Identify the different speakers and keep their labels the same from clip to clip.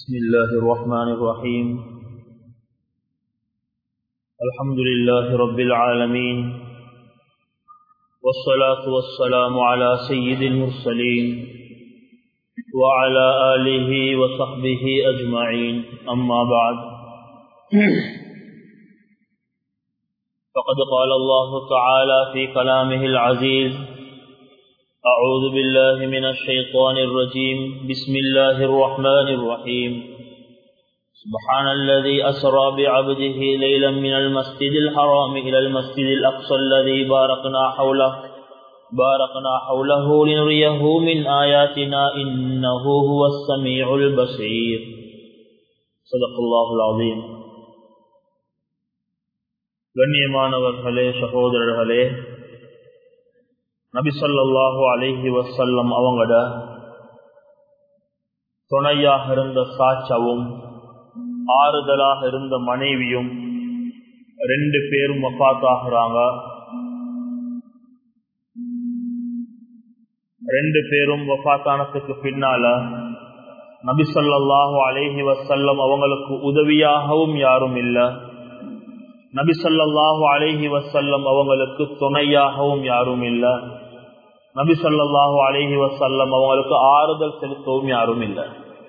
Speaker 1: بسم الله الرحمن الرحيم الحمد لله رب العالمين والصلاة والسلام على سيد المرسلين وعلى آله وصحبه أجمعين أما بعد فقد قال الله تعالى في كلامه العزيز أعوذ بالله من الشيطان الرجيم بسم الله الرحمن الرحيم سبحان الذي أسرى بعبده ليلا من المسجد الحرام إلى المسجد الأقصى الذي باركنا حوله لنريه من آياتنا إنه هو السميع البصير صدق الله العظيم. கண்ணியமானவர்களே, சகோதரர்களே, நபி ஸல்லல்லாஹு அலைஹி வஸல்லம் அவங்களோட துணையாக இருந்த சாட்சாவும் ஆறுதலாக இருந்த மனைவியும் ரெண்டு பேரும் வஃபாத்தாகிறாங்க. ரெண்டு பேரும் வஃபாத்தானதுக்கு பின்னால நபி ஸல்லல்லாஹு அலைஹி வஸல்லம் அவங்களுக்கு உதவியாகவும் யாரும் இல்லை, நபி ஸல்லல்லாஹு அலைஹி வஸல்லம் அவங்களுக்கு துணையாகவும் யாரும் இல்லை, நபி ஸல்லல்லாஹு அலைஹி வஸல்லம் அவங்களுக்கு ஆறுதல் செலுத்தவும் யாரும் இல்லை.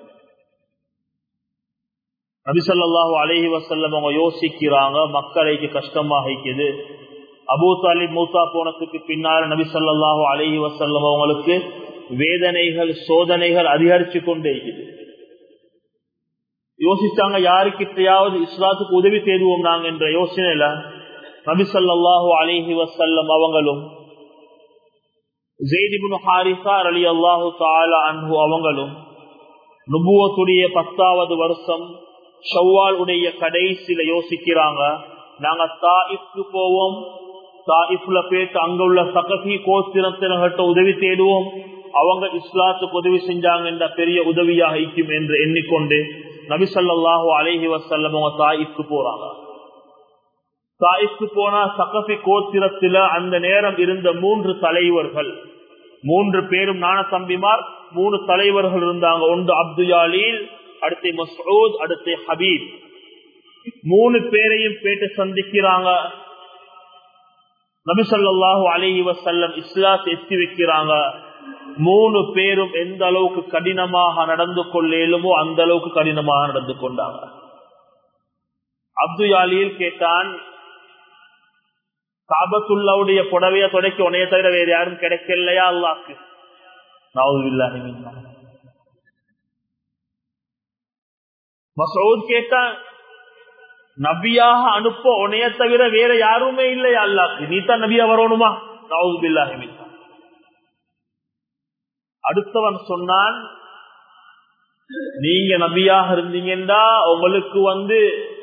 Speaker 1: நபி ஸல்லல்லாஹு அலைஹி வஸல்லம் அவங்க யோசிக்கிறாங்க, மக்களுக்கு கஷ்டமாக இருக்குது. அபூ தாலிப் மூத்தா போனதுக்கு பின்னால் நபி ஸல்லல்லாஹு அலைஹி வஸல்லம் அவங்களுக்கு வேதனைகள் சோதனைகள் அதிகரிச்சு கொண்டே இருக்குது. யோசிச்சாங்க, யாருக்கிட்டையாவது இஸ்லாத்துக்கு உதவி தேடுவோம் நாங்க என்ற யோசனையில நபி ஸல்லல்லாஹு அலைஹி வஸல்லம் அவங்களும் ஸைத் இப்னு ஹாரிஸா ரலியல்லாஹு தஆலா அன்ஹு அவங்களும் நுபுவத்துடைய 10வது வருஷம் ஷவ்வால் உடைய கடைசியில யோசிக்கிறாங்க, நாங்க தாயிஃப்க்கு போவோம், தாயிஃப்ல போயிட்டு அங்க உள்ள சகஃபி கோத்திரத்தினர்கிட்ட உதவி தேடுவோம், அவங்க இஸ்லாத்துக்கு உதவி செஞ்சாங்க என்ற பெரிய உதவியாக இருக்கும் என்று எண்ணிக்கொண்டு நபி ஸல்லல்லாஹு அலைஹி வஸல்லம் அவங்க தாயிஃப்க்கு போறாங்க. தாயிஃப்க்கு போனா சகஃபி கோத்திரத்தில அந்த நேரம் இருந்த 3 தலைவர்கள், 3 பேரும் நான தம்பிமார், 3 தலைவர்கள் இருந்தாங்க. ஒன்று அப்துயாலீல், அடுத்து மஸ்ஊத், அடுத்து ஹபீப். 3 பேரையும் பேட்டு சந்திக்கிறாங்க. நபி ஸல்லல்லாஹு அலைஹி வஸல்லம் இஸ்லாத்தை எத்தி வைக்கிறாங்க. 3 பேரும் எந்த அளவுக்கு கடினமாக நடந்து கொள்ளேலுமோ அந்த அளவுக்கு கடினமாக நடந்து கொண்டாங்க. அப்துயாலீல் கேட்டான், காபத்துல்லாவுடைய புடவைய தொடக்கி உனைய தவிர வேற யாரும் கிடைக்கலையா அல்லாஹ்க்கு? நவுதுபில்லாஹி மின்ஹா. மஸ்ஊத் கேட்டான், நபியாக அனுப்ப உனைய தவிர வேற யாருமே இல்லையா அல்லாஹ்க்கு? நீ தான் நபியா வரணுமா? நவுதுபில்லாஹி மின்ஹா. அடுத்தவன் சொன்னான், நீங்க நபியாக இருந்தீங்கன்னா உங்களுக்கு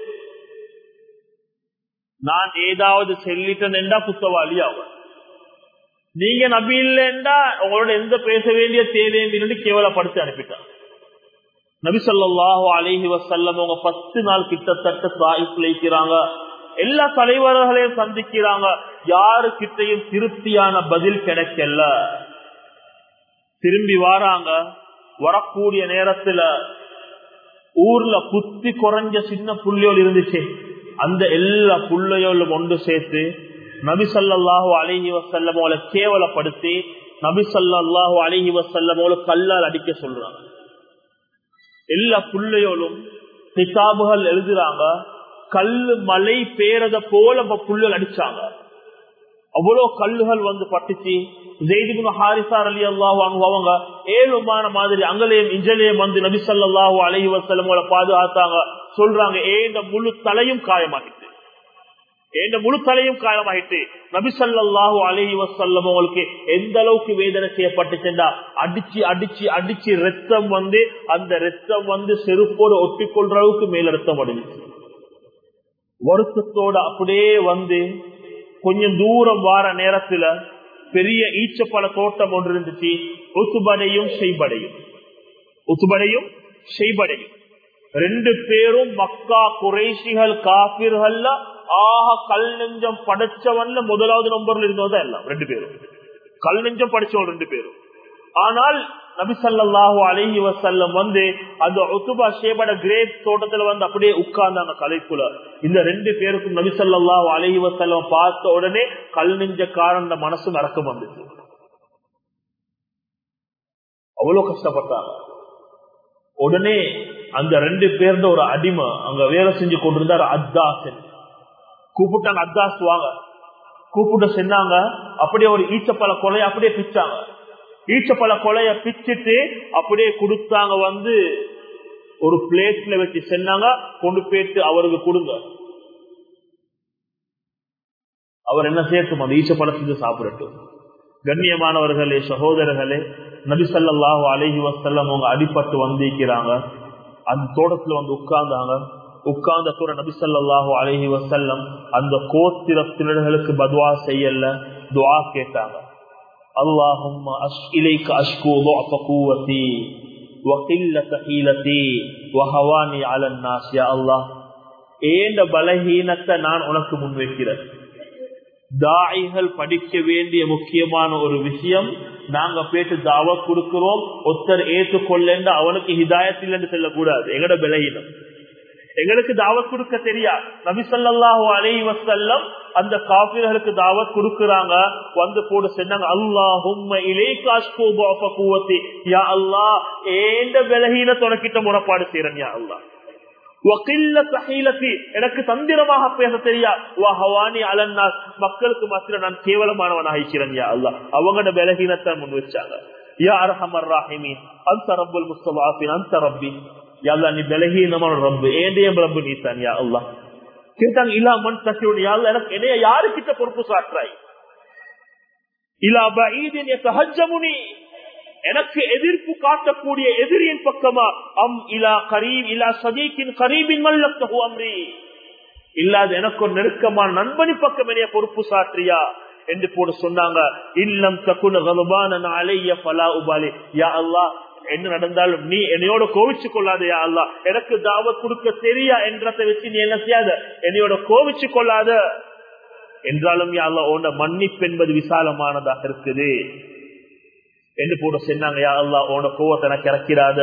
Speaker 1: நான் ஏதாவது சொல்லிட்டேன்டா குத்தவாளி ஆகும், நீங்க நபி இல்லைண்டா உங்களோட எந்த பேச வேண்டிய தேவையின்றி கேவலப்படுத்தி அனுப்பிட்டான். நபி ஸல்லல்லாஹு அலைஹி வஸல்லம் அவங்க 10 நாள் கிட்டத்தட்ட தாயிஃப்ல இருக்கிறாங்க. எல்லா தலைவர்களையும் சந்திக்கிறாங்க, யாரு கிட்டையும் திருப்தியான பதில் கிடைக்கல. திரும்பி வாராங்க. வரக்கூடிய நேரத்துல ஊர்ல புத்தி குறைஞ்ச சின்ன புள்ளியோல் இருந்துச்சு, அந்த எல்லா புள்ளையோலும் ஒன்று சேர்த்து நபி ஸல்லல்லாஹு அலைஹி வஸல்லம் அவங்களை கேவலப்படுத்தி நபி ஸல்லல்லாஹு அலைஹி வஸல்லம் அவங்களை கல்லால் அடிக்க சொல்றாங்க. எல்லா புள்ளையோலும் கிதாபுகள் எழுதுறாங்க, கல்லு மலை பேரத போல புள்ளைகள் அடிச்சாங்க. அவ்வளவு கல்லுகள் பட்டுச்சு. ஸைத் இப்னு ஹாரிஸா ரலியல்லாஹு அன்ஹு அவங்க ஏழுமான மாதிரி அங்கலேயும் இஞ்சலேயும் நபி ஸல்லல்லாஹு அலைஹி வஸல்லம் பாதுகாத்தாங்க. சொல்றாங்க, ஏண்ட முழு தலையும் காயமாயிட்டு. நபி ஸல்லல்லாஹு அலைஹி வஸல்லம் அவங்களுக்கு எந்த அளவுக்கு வேதனை செய்யப்பட்டுச்சுண்டா, அடிச்சு அடிச்சு அடிச்சு ரத்தம் அந்த ரத்தம் செருப்போடு ஒட்டி கொள்ற அளவுக்கு மேல ரத்தம் அடைஞ்சிச்சு. வருத்தத்தோட அப்படியே கொஞ்சம் தூரம் வார நேரத்துல பெரிய ஈச்சப்பழ தோட்டம் ஒன்று இருந்துச்சு. உத்துபடையும் ஷைபடையும் 2 பேரும் மக்கா குறைஷிகள் காபிர்கள் ஆக கல் நெஞ்சம் படைச்சவன்ல முதலாவது நம்பர்ல இருந்தவங்க எல்லாம் 2 பேரும் கல் நெஞ்சம் படிச்சவங்க 2 பேரும். ஆனால் நபி ஸல்லல்லாஹு அலைஹி வஸல்லம் அந்த உத்பா ஷேபட கிரேப் தோட்டத்துல அப்படியே உட்கார்ந்தாங்க கலைக்குள்ள. இந்த 2 பேருக்கும் நபி ஸல்லல்லாஹு அலைஹி வஸல்லம் பார்த்த உடனே கல் நெஞ்சக்காரன் மனசு மறக்கம் வந்துச்சு. அவ்வளவு கஷ்டப்பட்டாங்க. உடனே அந்த 2 பேர்ல ஒரு அடிமை அங்க வேலை செஞ்சு கொண்டிருந்தார், அத்தாஸ். கூப்பிட்டாங்க, அத்தாஸ் வாங்க. கூப்பிட்டு சொன்னாங்க, அப்படியே ஒரு ஈச்சப்பழ கொலையை அப்படியே பிச்சாங்க. ஈச்சப்பழ கொலைய பிச்சுட்டு அப்படியே கொடுத்தாங்க. ஒரு பிளேட்ல வச்சு சொன்னாங்க, கொண்டு போயிட்டு அவருக்கு கொடுங்க. அவர் என்ன சேர்த்தும் அந்த ஈச்சப்பழத்தை சாப்பிடட்டும். கண்ணியமானவர்களே, சகோதரர்களே, நபி ஸல்லல்லாஹு அலைஹி வஸல்லம் அவங்க அடிபட்டு வந்திருக்கிறாங்க. அந்த தோட்டத்துல உட்கார்ந்தாங்க. உட்கார்ந்த தூர நபி ஸல்லல்லாஹு அலைஹி வஸல்லம் அந்த கோத்திரத்தினர்களுக்கு பத்வா செய்யல, துஆ கேட்டாங்க. அல்லாஹும்ம இலைக அஷ்கு ضعف قوتي وقلة حيلتي وهواني على الناس. யா அல்லாஹ், ஏண்ட பலஹீனத்தை நான் உனக்கு முன்வைக்கிறேன். தாயிகள் படிக்க வேண்டிய முக்கியமான ஒரு விஷயம், நாங்க போயிட்டு தாவத் கொடுக்கிறோம், ஒருத்தர் ஏற்றுக்கொள்ள அவனுக்கு ஹிதாயத் இல்லைன்னு சொல்லக்கூடாது. எங்கட பலஹீனம், எங்களுக்கு தாவத் கொடுக்க தெரியா. நபி ஸல்லல்லாஹு அலைஹி வஸல்லம் அந்த காஃபிர்களுக்கு தாவத் கொடுக்கறாங்க. போட சொன்னாங்க, அல்லாஹும்ம இலைக அஷ்கு ضعف قوتي. யா அல்லாஹ், ஏண்ட பலஹீனத்தை உனக்கிட்ட முறைப்பாடு செய்றேன். யா அல்லாஹ், வகில்லத ஹீலதி, எனக்கு தந்திரமாக பேச தெரியா. வஹவானி அலன்னாஸ், மக்களுக்கு மாத்திர நான் கேவலமானவனாக இருக்கிறேன். யா அல்லாஹ், அவங்களோட பலஹீனத்தை முன் வச்சாங்க. யா அர்ஹமர் ராஹிமீன், அன்த ரப்புல் முஸ்தஃபாஃபின், அன்த ரப்பி. யா அல்லாஹ், நீ பலஹீனமான ரப்பு, ஏண்டிய ரப்பு நீ தான். யா அல்லாஹ், கேட்டாங்க, இலா மன் தஷூன். யா அல்லாஹ், எனக்கு என்னைய யாருக்கிட்ட பொறுப்பு சாட்டுறாய்? இலா பஈதின் யதஹஜ்ஜமுனி, எனக்கு எதிர்ப்பு காட்டக்கூடிய எதிரியின் பக்கமா? அம் இலா கரீம் இலா சதீகின் கரீபின் மல்லக்தஹு அம்ரி, இல்லாத எனக்கு ஒரு நெருக்கமான நண்பனி பக்கம் என்னைய பொறுப்பு சாற்றியா என்று போட சொன்னாங்க. இல்லம் தகுன கல்பானன் அலைய ஃபலா உபாலி. யா அல்லாஹ், என்ன நடந்தாலும் நீ என்னையோட கோவிச்சு கொள்ளாத. யா அல்லாஹ், எனக்கு தாவத் கொடுக்க தெரியா என்றதை வச்சு நீ என்ன செய்யாத, என்னையோட கோவிச்சு கொள்ளாத. என்றாலும் யா அல்லாஹ், உன்ன மன்னிப்பு என்பது விசாலமானதாக இருக்குது என்று போட சொன்னாங்க. யா அல்லாஹ், உன்ன கோவத்தை எனக்கு இறக்கிறாத.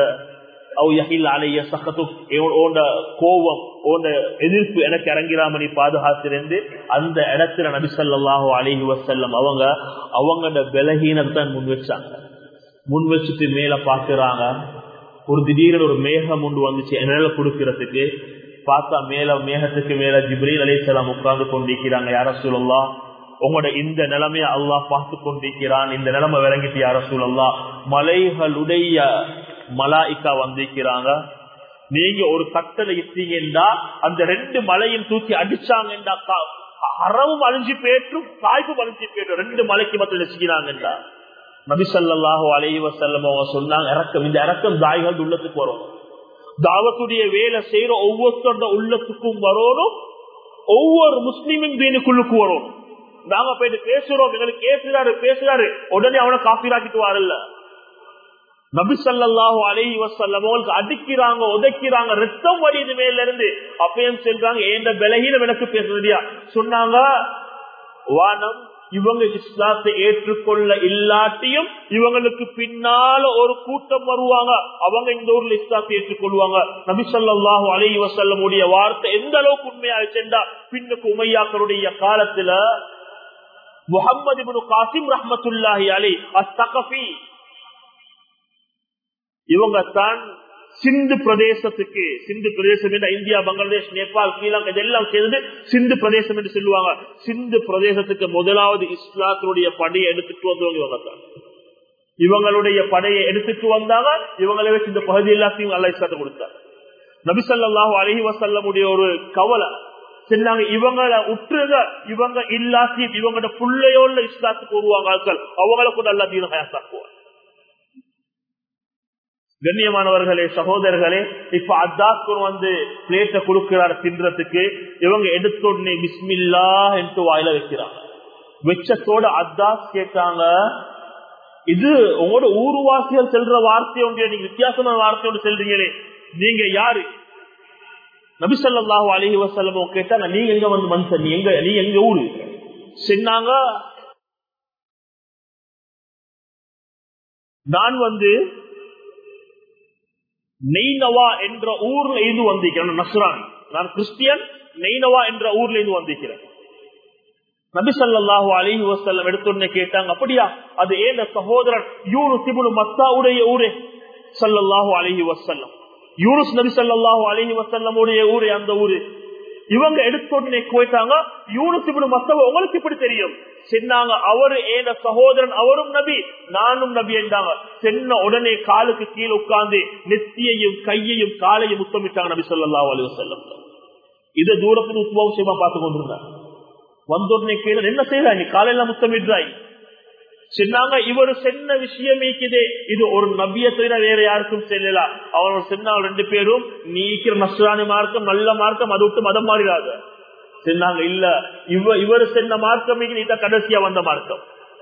Speaker 1: கோவம், எதிர்ப்பு எனக்கு இறங்கிறாம நீ பாதுகாத்திருந்து அந்த இடத்துல நபி ஸல்லல்லாஹு அலைஹி வஸல்லம் அவங்களோட பலஹீனத்தை முன் வச்சாங்க. முன் வச்சுட்டு மேல பாக்குறாங்க. ஒரு திடீர்னு ஒரு மேகம் ஒன்று வந்துச்சு நிழல கொடுக்கிறதுக்கு. பார்த்தா மேகத்துக்கு மேல ஜிப்ரீல் அலைஹிஸ்ஸலாம் உட்கார்ந்து கொண்டிருக்கிறாங்க. யா ரசூலல்லாஹ், உங்களோட இந்த நிலைமையை அல்லாஹ் பார்த்து கொண்டிருக்கிறான், இந்த நிலைமை விளங்கிட்டு யா ரசூலல்லாஹ், மலைகளுடைய மலாயிக்கா வந்திருக்கிறாங்க. நீங்க ஒரு கட்டளை இட்டீங்கன்னா அந்த 2 மலையும் தூக்கி அடிச்சாங்கன்னா அறவும் அழிஞ்சு போயிட்டும், காய்ப்பும் அழிஞ்சு போயிட்டும். 2 மலைக்கு மட்டும் வச்சுக்கிறாங்கண்டா. நபி ஸல்லல்லாஹு அலைஹி வஸல்லம் அவங்க சொன்னாங்க, இறக்கம், இந்த இறக்கம் தாய்கள் உள்ளத்துக்கு வரும். தாவத்துடைய வேலை செய்யற ஒவ்வொருத்தோட உள்ளத்துக்கும் வரணும், ஒவ்வொரு முஸ்லிமின் தீனுக்குள்ளுக்கு வரும். நாங்க போயிட்டு பேசுறோம், எங்களுக்கு பேசுறாரு உடனே அவனை காஃபிராக்கிட்டு வரல. நபி ஸல்லல்லாஹு அலைஹி வஸல்லம் அவங்களுக்கு அடிக்கிறாங்க, உதைக்கிறாங்க, ரத்தம் வடியுது மேல இருந்து. அப்பயும் சொல்றாங்க, ஏண்ட பலஹீனம் எனக்கு பேசுறதியா சொன்னாங்க. வானம், இவங்க இஸ்லாத்தை ஏற்றுக்கொள்ள இல்லாட்டியும் இவங்களுக்கு பின்னால ஒரு கூட்டம் வருவாங்க, அவங்க இந்த ஊர்ல இஸ்லாத்தை ஏற்றுக்கொள்வாங்க. நபி ஸல்லல்லாஹு அலைஹி வஸல்லம் உடைய வார்த்தை எந்த அளவுக்கு உண்மையாச்சுண்டா, பின்னுக்கு உமையாக்களுடைய காலத்துல முஹம்மது இப்னு காசிம் ரஹ்மத்துல்லாஹி அலைஹி அஸ்-ஸகஃபி, இவங்க தான் சிந்து பிரதேசத்துக்கு, சிந்து பிரதேசம் என்ற இந்தியா, பங்களாதேஷ், நேபாள், ஸ்ரீலங்கா இதெல்லாம் சேர்ந்து சிந்து பிரதேசம் என்று சொல்லுவாங்க. சிந்து பிரதேசத்துக்கு முதலாவது இஸ்லாத்துடைய படையை எடுத்துட்டு வந்தவங்க இவங்க தான். இவங்களுடைய படையை எடுத்துட்டு வந்தாங்க. இவங்களை வச்சு இந்த பகுதி எல்லாத்தையும் அல்லாஹ் இஸ்லாத்தை கொடுத்தாங்க. நபி ஸல்லல்லாஹு அலைஹி வஸல்லம் உடைய ஒரு கவலை சொன்னாங்க, இவங்களை உற்றுங்க, இவங்க இல்லாட்டி இவங்களோட புள்ளையோட இஸ்லாத்துக்கு வருவாங்க ஆட்கள், அவங்களை கூட அல்லாஹ் தீன ஹயாத்தாக்குவாங்க. கண்ணியமானவர்களே, சகோதரர்களே, இப்ப அத்தாஸ் பிளேட்டை கொடுக்கிறார் தின்றதுக்கு. இவங்க எடுத்த உடனே பிஸ்மில்லாஹ் என்று வாயில வைக்கிறாங்க. வெச்சத்தோட அத்தாஸ் கேட்டாங்க, இது உங்களோட ஊர்வாசிகள் செல்ற வார்த்தை ஒன்று, நீங்க வித்தியாசமான வார்த்தை ஒன்று செல்றீங்களே, நீங்க யாரு? நபி ஸல்லல்லாஹு அலைஹி வஸல்லம் கேட்டாங்க, நீங்க எங்க மனுஷன், நீங்க எங்க ஊரு சொன்னாங்க. நான் நெய்னவா என்ற ஊர்ல இது வந்திருக்கிறேன், நஸ்ரானி, நான் கிறிஸ்டியன், நெய்னவா என்ற ஊர்ல இது வந்திருக்கிறேன். நபி ஸல்லல்லாஹு அலைஹி வஸல்லம் எடுத்தோன்னே கேட்டாங்க, அப்படியா, அது ஏன் சகோதரன் யூனுஸ் இப்னு மத்தாவுடைய ஊரே ஸல்லல்லாஹு அலைஹி வஸல்லம். யூனுஸ் நபி ஸல்லல்லாஹு அலைஹி வஸல்லம் உடைய ஊரே அந்த ஊரு. இவங்க எடுத்தோன்னே கேட்டாங்க, யூனுஸ் இப்னு மத்தா உங்களுக்கு எப்படி தெரியும்? சொன்னாங்க, அவரு ஏன் சகோதரன், அவரும் நபி நானும் நபி என்றாங்க. சென்ன உடனே காலுக்கு கீழே உட்கார்ந்து நெத்தியையும் கையையும் காலையும் முத்தமிட்டாங்க நபி ஸல்லல்லாஹு அலைஹி வஸல்லம். இதை தூரத்தில் உத்பவ விஷயமா பார்த்து கொண்டிருந்தாங்க. வந்தோடனே கேளு, என்ன செய்யறாய், நீ காலையில முத்தமிடுறாய்? சொன்னாங்க, இவரு சென்ன விஷயமேக்குதே, இது ஒரு நபியை தவிர வேற யாருக்கும் செல்லலாம். அவர்கள் சொன்னாங்க, 2 பேரும் நீக்கிற நஸ்ரானி மார்க்கம் நல்ல மார்க்கம், அதை விட்டு மதம் மாறிடாத சொன்னாங்க. இல்ல, இவரு சென்ன மார்க்கம் இதான் கடைசியா வந்த மார்க்கம்.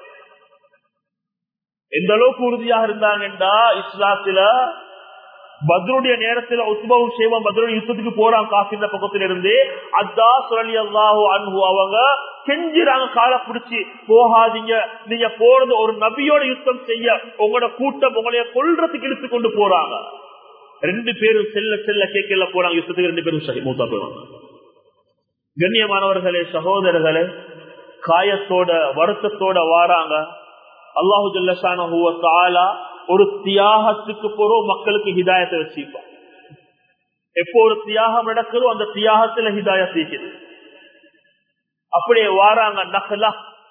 Speaker 1: எந்த அளவுக்கு உறுதியாக இருந்தாங்கன்னா, இஸ்லாத்துல பத்ருடைய நேரத்தில் உத்பவம் செய்வோம், பத்ருடைய யுத்தத்துக்கு போறாங்க காஃபிர் பக்கத்துல இருந்து. அத்தாஸ் ரலியல்லாஹு அன்ஹு அவங்க கெஞ்சிறாங்க, காலை பிடிச்சி, போகாதீங்க, நீங்க போறது ஒரு நபியோட யுத்தம் செய்ய, உங்களோட கூட்டம் உங்களைய கொல்றதுக்கு இழுத்து கொண்டு போறாங்க. 2 பேரும் செல்ல செல்ல கேட்கல போறாங்க யுத்தத்துக்கு. 2 பேரும் மூத்தா போவாங்க. கண்ணியமானவர்களே, சகோதரர்களே, காயத்தோட வருத்தத்தோட வாராங்க. அல்லாஹு ஜல்ல ஷானஹு வ தஆலா ஒரு தியாகத்துக்கு போறோம் மக்களுக்கு ஹிதாயத்தை வச்சிருப்பான். எப்போ ஒரு தியாகம் நடக்கிறோ அந்த தியாகத்துல ஹிதாயத் இருக்குது. அப்படியே வாராங்க நஹ்லா,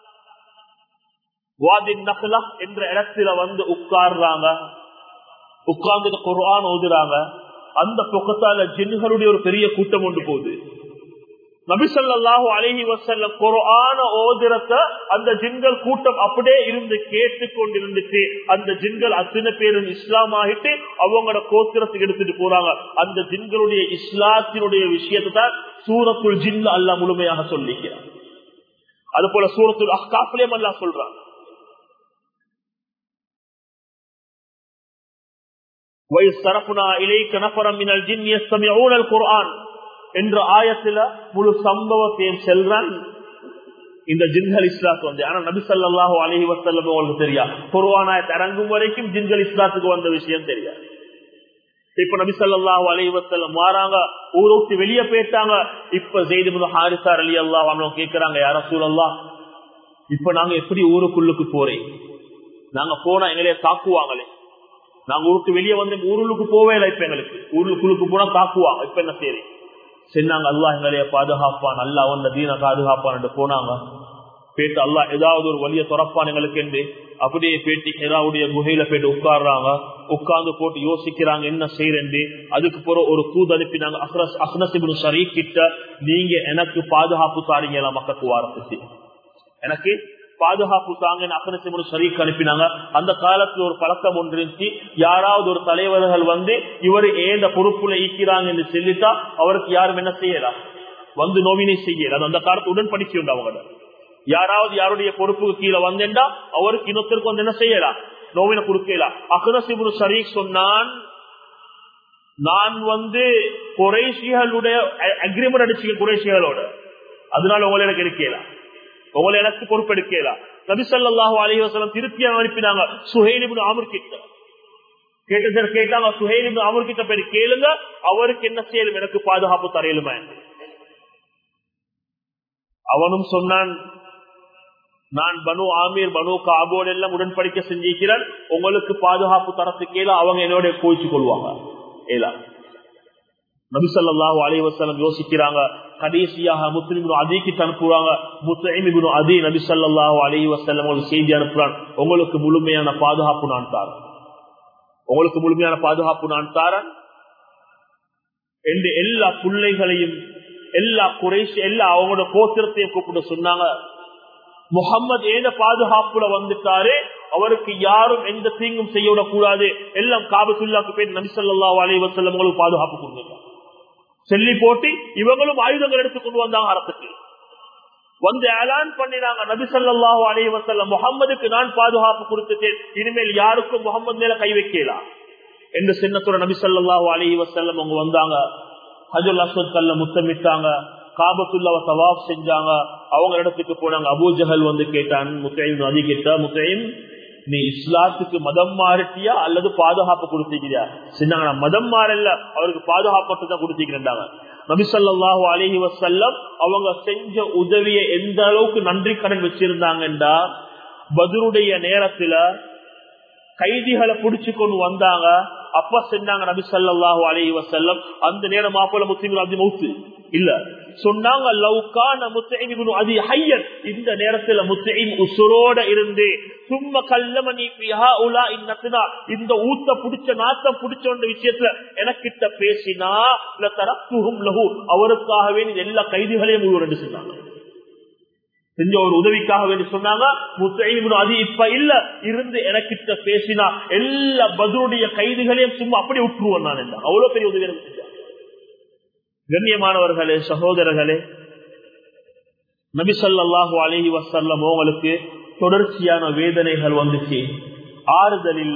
Speaker 1: வாதி நஹ்லா என்ற இடத்துல வந்து உட்கார்றாங்க. உட்கார்ந்து குர்ஆன் ஓதுறாங்க. அந்த பக்கத்தால ஜின்களுடைய ஒரு பெரிய கூட்டம் ஒன்று போகுது. நபி ஸல்லல்லாஹு அலைஹி வஸல்லம் குர்ஆன ஓதுறத அந்த ஜின்கள் கூட்டம் அப்படியே இருந்து கேட்டுக்கொண்டிருந்துட்டு, அந்த ஜின்கள் அத்தனை பேரும் இஸ்லாம் ஆகிட்டு அவங்களோட கோத்திரத்துக்கு எடுத்துட்டு போறாங்க. அந்த ஜின்களுடைய இஸ்லாத்தினுடைய விஷயத்தை தான் சூரத்துல் ஜின் அல்லாஹ் முழுமையாக சொல்லிக்கிறார். அது போல சூரத்துல் அஹ்காஃப்லயும் அல்லாஹ் சொல்றாங்க, وَيَسْتَرَفْنَا إِلَيْكَ نَفَرًا مِنَ الْجِنِّ يَسْتَمِعُونَ الْقُرْآنَ என்ற ஆயத்துல முழு சம்பவத்தையும் செல்றான். இந்த ஜின்கள் இஸ்லாத்துக்கு வந்து, ஆனா நபி ஸல்லல்லாஹு அலைஹி வஸல்லம் உங்களுக்கு தெரியா, குர்ஆன் ஆயத் இறங்கும் வரைக்கும் ஜின்கள் இஸ்லாத்துக்கு வந்த விஷயம் தெரியாது. இப்ப நபி ஸல்லல்லாஹு அலைஹி வஸல்லம் வாராங்க, ஊரை விட்டு வெளியே போயிட்டாங்க. இப்ப ஸைத் இப்னு ஹாரிஸா ரலியல்லாஹு அன்ஹு கேக்குறாங்க, யா ரசூலல்லாஹ், இப்ப நாங்க எப்படி ஊருக்குள்ளுக்கு போறேன்? நாங்க போனா எங்களைய தாக்குவாங்களே, நாங்க ஊருக்கு வெளியே வந்து ஊருளுக்கு போவே இல்லை. இப்ப எங்களுக்கு ஊருக்குள்ளுக்கு போனா தாக்குவாங்க, இப்ப என்ன செய்யறேன்? சொன்னாங்க, அல்லாஹ் எங்களைய பாதுகாப்பான், அல்லாஹ் அவன் தீன பாதுகாப்பான் போனாங்க. போயிட்டு அல்லாஹ் ஏதாவது ஒரு வழியை துறப்பான் எங்களுக்கு என்று அப்படியே போயிட்டு ஹிராவுடைய குகையில போயிட்டு உட்கார்றாங்க. உட்கார்ந்து போட்டு யோசிக்கிறாங்க என்ன செய்யறேன். அதுக்கு பிறகு ஒரு தூது அனுப்பினாங்க அஹ்னஸ் இப்னு ஷரீக் கிட்ட, நீங்க எனக்கு பாதுகாப்பு தாரீங்களா மக்களுக்கு வாரத்துக்கு, எனக்கு பாதுகாப்பு தாங்க அஹ்னஸ் இப்னு ஷரீக் அனுப்பினாங்க. அந்த காலத்துல ஒரு பழக்கம் ஒன்று இருந்துச்சு, யாராவது ஒரு தலைவர்கள் வந்து இவர் ஏந்த பொறுப்புல ஈக்கிறாங்க என்று சொல்லிட்டா அவருக்கு யாரும் என்ன செய்யலாம், வந்து நோவினை செய்யலாம். அந்த காலத்து உடன்படிக்கை உண்டு அவங்களோட. யாராவது யாருடைய பொறுப்புக்கு கீழே வந்தேன்டா அவருக்கு இன்னொருத்தருக்கு வந்து என்ன செய்யலாம், நோவினை கொடுக்கலாம். அஹ்னஸ் இப்னு ஷரீக் சொன்னான், நான் வந்து குறைஷிகளுடைய அக்ரிமெண்ட் அடிச்சு குறைஷிகளோட, அதனால உங்களை எனக்கு எடுக்கலாம், உங்களை எனக்கு பொறுப்பெடுக்கலாம். நபி ஸல்லல்லாஹு அலைஹி வஸல்லம் திருப்பி அனுப்பினாங்க சுஹைல் இப்னு அம்ர் கிட்ட. கேட்டாங்க, சுஹைல் இப்னு அம்ர் கிட்ட போய் கேளுங்க, அவருக்கு என்ன செய்யலும், எனக்கு பாதுகாப்பு தரையிலுமா. அவனும் சொன்னான், நான் பனு ஆமீர் பனு காபோடு எல்லாம் உடன்படிக்கை செஞ்சிருக்கிறேன், உங்களுக்கு பாதுகாப்பு தரத்துக்கு அவங்க என்னோட கோயிச்சு கொள்வாங்க. நபி ஸல்லல்லாஹு அலைஹி வஸல்லம் யோசிக்கிறாங்க. கடைசியாக முஸ்லிம் இப்னு அதீக்கு அனுப்புறாங்க. முஸ்லிம் இப்னு அதீ நபி ஸல்லல்லாஹு அலைஹி வஸல்லம் ஒரு செய்தி அனுப்புறான், உங்களுக்கு முழுமையான பாதுகாப்பு நான் தாரேன், உங்களுக்கு முழுமையான பாதுகாப்பு நான் தாரேன் என்று எல்லா பிள்ளைகளையும் எல்லா குறைஷ் எல்லா அவங்களோட கோத்திரத்தையும் கூப்பிட்டு சொன்னாங்க. முகம்மது ஏத பாதுகாப்புல வந்துட்டாரு, அவருக்கு யாரும் எந்த தீங்கும் செய்ய விடக்கூடாது, எல்லாம் காபத்துல்லாக்கு போய் நபி ஸல்லல்லாஹு அலைஹி வஸல்லம் உங்களுக்கு பாதுகாப்பு கொடுங்க சொல்லி போட்டு இவங்களும் ஆயுதங்கள் எடுத்துக் கொண்டு வந்தாங்க. அரசுக்கு வந்து ஏலான் பண்ணினாங்க, நபி ஸல்லல்லாஹு அலைஹி வஸல்லம் முகம்மதுக்கு நான் பாதுகாப்பு கொடுத்துட்டேன், இனிமேல் யாருக்கும் முகம்மது மேல கை வைக்கலாம் என்று சின்னத்தோட நபி ஸல்லல்லாஹு அலைஹி வஸல்லம் அவங்க வந்தாங்க. ஹஜ்ருல் அஸ்வத் கல்ல முத்தமிட்டாங்க, காபத்துல்லாவை தவாஃப் செஞ்சாங்க. அவங்க இடத்துக்கு போனாங்க. அபூ ஜஹல் வந்து கேட்டான் முத்தைம் நதி கிட்ட, முத்தைம் நீ இஸ்லாத்துக்கு மதம் மாறிட்டியா அல்லது பாதுகாப்பு கொடுத்திருக்கிறியா? சொன்னாங்க நான் மதம் மாறல, அவருக்கு பாதுகாப்பு தான் கொடுத்திருக்கிறாங்க. நபி ஸல்லல்லாஹு அலைஹி வஸல்லம் அவங்க செஞ்ச உதவியை எந்த அளவுக்கு நன்றி கடன் வச்சிருந்தாங்கன்றா, பத்ருடைய நேரத்துல கைதிகளை புடிச்சு கொண்டு வந்தாங்க. அப்ப சொன்னாங்க நபி ஸல்லல்லாஹு அலைஹி வஸல்லம், அந்த நேரம் மாப்பிள்ள முஸ்லிம் அப்து மௌத் இல்ல, சொன்னாங்க லவ்கான முத்இம் இப்னு அதி ஹய்யன், இந்த நேரத்துல முத்இம் உசுரோட இருந்து சும்மா கல்லமனி பிஹா உலா இன்னத்னா, இந்த ஊத்த புடிச்ச நாத்தம் புடிச்ச விஷயத்துல எனக்கிட்ட பேசினா லதரக்துஹும் லஹு, அவருக்காகவே எல்லா கைதிகளையும் முழுவதும் சொன்னாங்க. செஞ்ச ஒரு உதவிக்காக வேண்டி சொன்னாங்க. முத்இம் இப்னு அதி இப்ப இல்ல, இருந்து எனக்கிட்ட பேசினா எல்லா பத்ருடைய கைதிகளையும் சும்மா அப்படியே விட்டுருவோம் நான். அவ்வளவு பெரிய உதவி எனக்கு செஞ்சாங்க. கண்ணியமானவர்களே, சகோதரர்களே, நபி ஸல்லல்லாஹு அலைஹி வஸல்லம் அவங்களுக்கு தொடர்ச்சியான வேதனைகள் வந்துச்சு, ஆறுதல் இல்ல.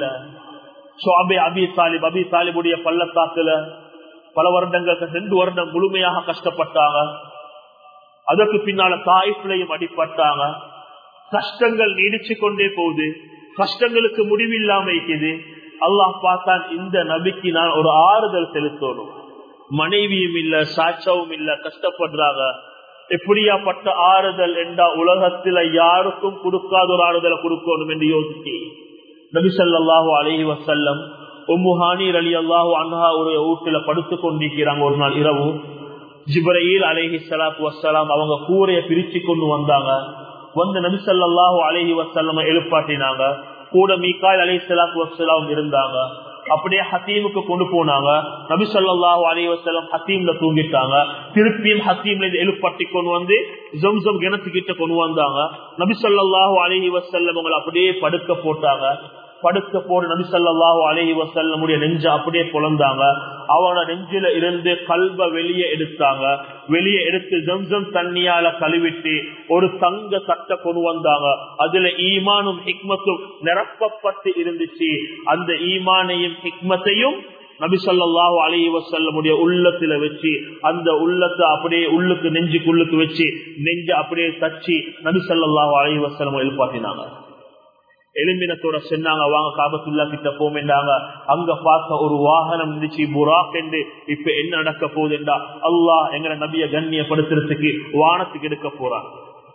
Speaker 1: அபி தாலிபுடைய பள்ளத்தாக்குல பல வருடங்களுக்கு 2 வருடம் முழுமையாக கஷ்டப்பட்டாங்க. அதற்கு பின்னால தாயிஃப்லையும் அடிப்பட்டாங்க. கஷ்டங்கள் நீடிச்சு கொண்டே போகுது, கஷ்டங்களுக்கு முடிவில்லாம இருக்குது. அல்லாஹ் பார்த்தான், இந்த நபிக்கு நான் ஒரு ஆறுதல் செலுத்தணும். மனைவியும் இல்ல, சாட்சாவும் இல்ல, கஷ்டப்படுறாங்க. எப்படியாப்பட்ட ஆறுதல் என்றா உலகத்துல யாருக்கும் கொடுக்காத ஒரு ஆறுதலை கொடுக்கணும் என்று யோசிச்சு நபி ஸல்லல்லாஹு அலைஹி வஸல்லம் உம்மு ஹானி ரலியல்லாஹு அன்ஹா ஒரு வீட்டுல படுத்துக் கொண்டிருக்கிறாங்க. ஒரு நாள் இரவு ஜிப்ரீல் அலைஹிஸ்ஸலாத்து வஸ்ஸலாம் அவங்க கூரையை பிரிச்சு கொண்டு வந்தாங்க. வந்து நபி ஸல்லல்லாஹு அலைஹி வஸல்லம் எழுப்பாட்டினாங்க. கூட மீகாயில் அலைஹிஸ்ஸலாத்து வஸ்ஸலாம் இருந்தாங்க. அப்படியே ஹத்தீமுக்கு கொண்டு போனாங்க. நபி ஸல்லல்லாஹு அலைஹி வஸல்லம் ஹத்தீம்ல தூங்கிட்டாங்க. திருப்பியும் ஹத்தீம்ல எழுப்பட்டி கொண்டு வந்து ஜம்சம் கிணத்துக்கிட்ட கொண்டு வந்தாங்க. நபி ஸல்லல்லாஹு அலைஹி வஸல்லம் அவங்களை அப்படியே படுக்க போட்டாங்க. படுக்க போட்டு நபி ஸல்லல்லாஹு அலைஹி வஸல்லமுடைய நெஞ்ச அப்படியே பொளந்தாங்க. அவனோட நெஞ்சில இருந்து கல்ப வெளியே எடுத்தாங்க. வெளியே எடுத்து ஜம்சம் தண்ணியால கழுவிட்டு ஒரு தங்க தட்டை கொண்டு வந்தாங்க. அதுல ஈமானும் ஹிக்மத்தும் நிரப்பப்பட்டு இருந்துச்சு. அந்த ஈமானையும் ஹிக்மத்தையும் நபி ஸல்லல்லாஹு அலைஹி வஸல்லமுடைய உள்ளத்துல வச்சு அந்த உள்ளத்தை அப்படியே உள்ளுக்கு நெஞ்சுக்குள்ளுக்கு வச்சு நெஞ்ச அப்படியே தச்சு நபி ஸல்லல்லாஹு அலைஹி வஸல்லம் எழுப்பாட்டினாங்க. எலும்பினத்தோட சொன்னாங்க, வாங்க காபத்துல்லா கிட்ட போமெண்டாங்க. அங்க பார்த்த ஒரு வாகனம் இருந்துச்சு, புராக் என்று. இப்ப என்ன நடக்க போகுதுண்டா, அல்லாஹ் எங்கட நபிய கண்ணியப்படுத்துறதுக்கு வானத்துக்கு எடுக்க போறாங்க.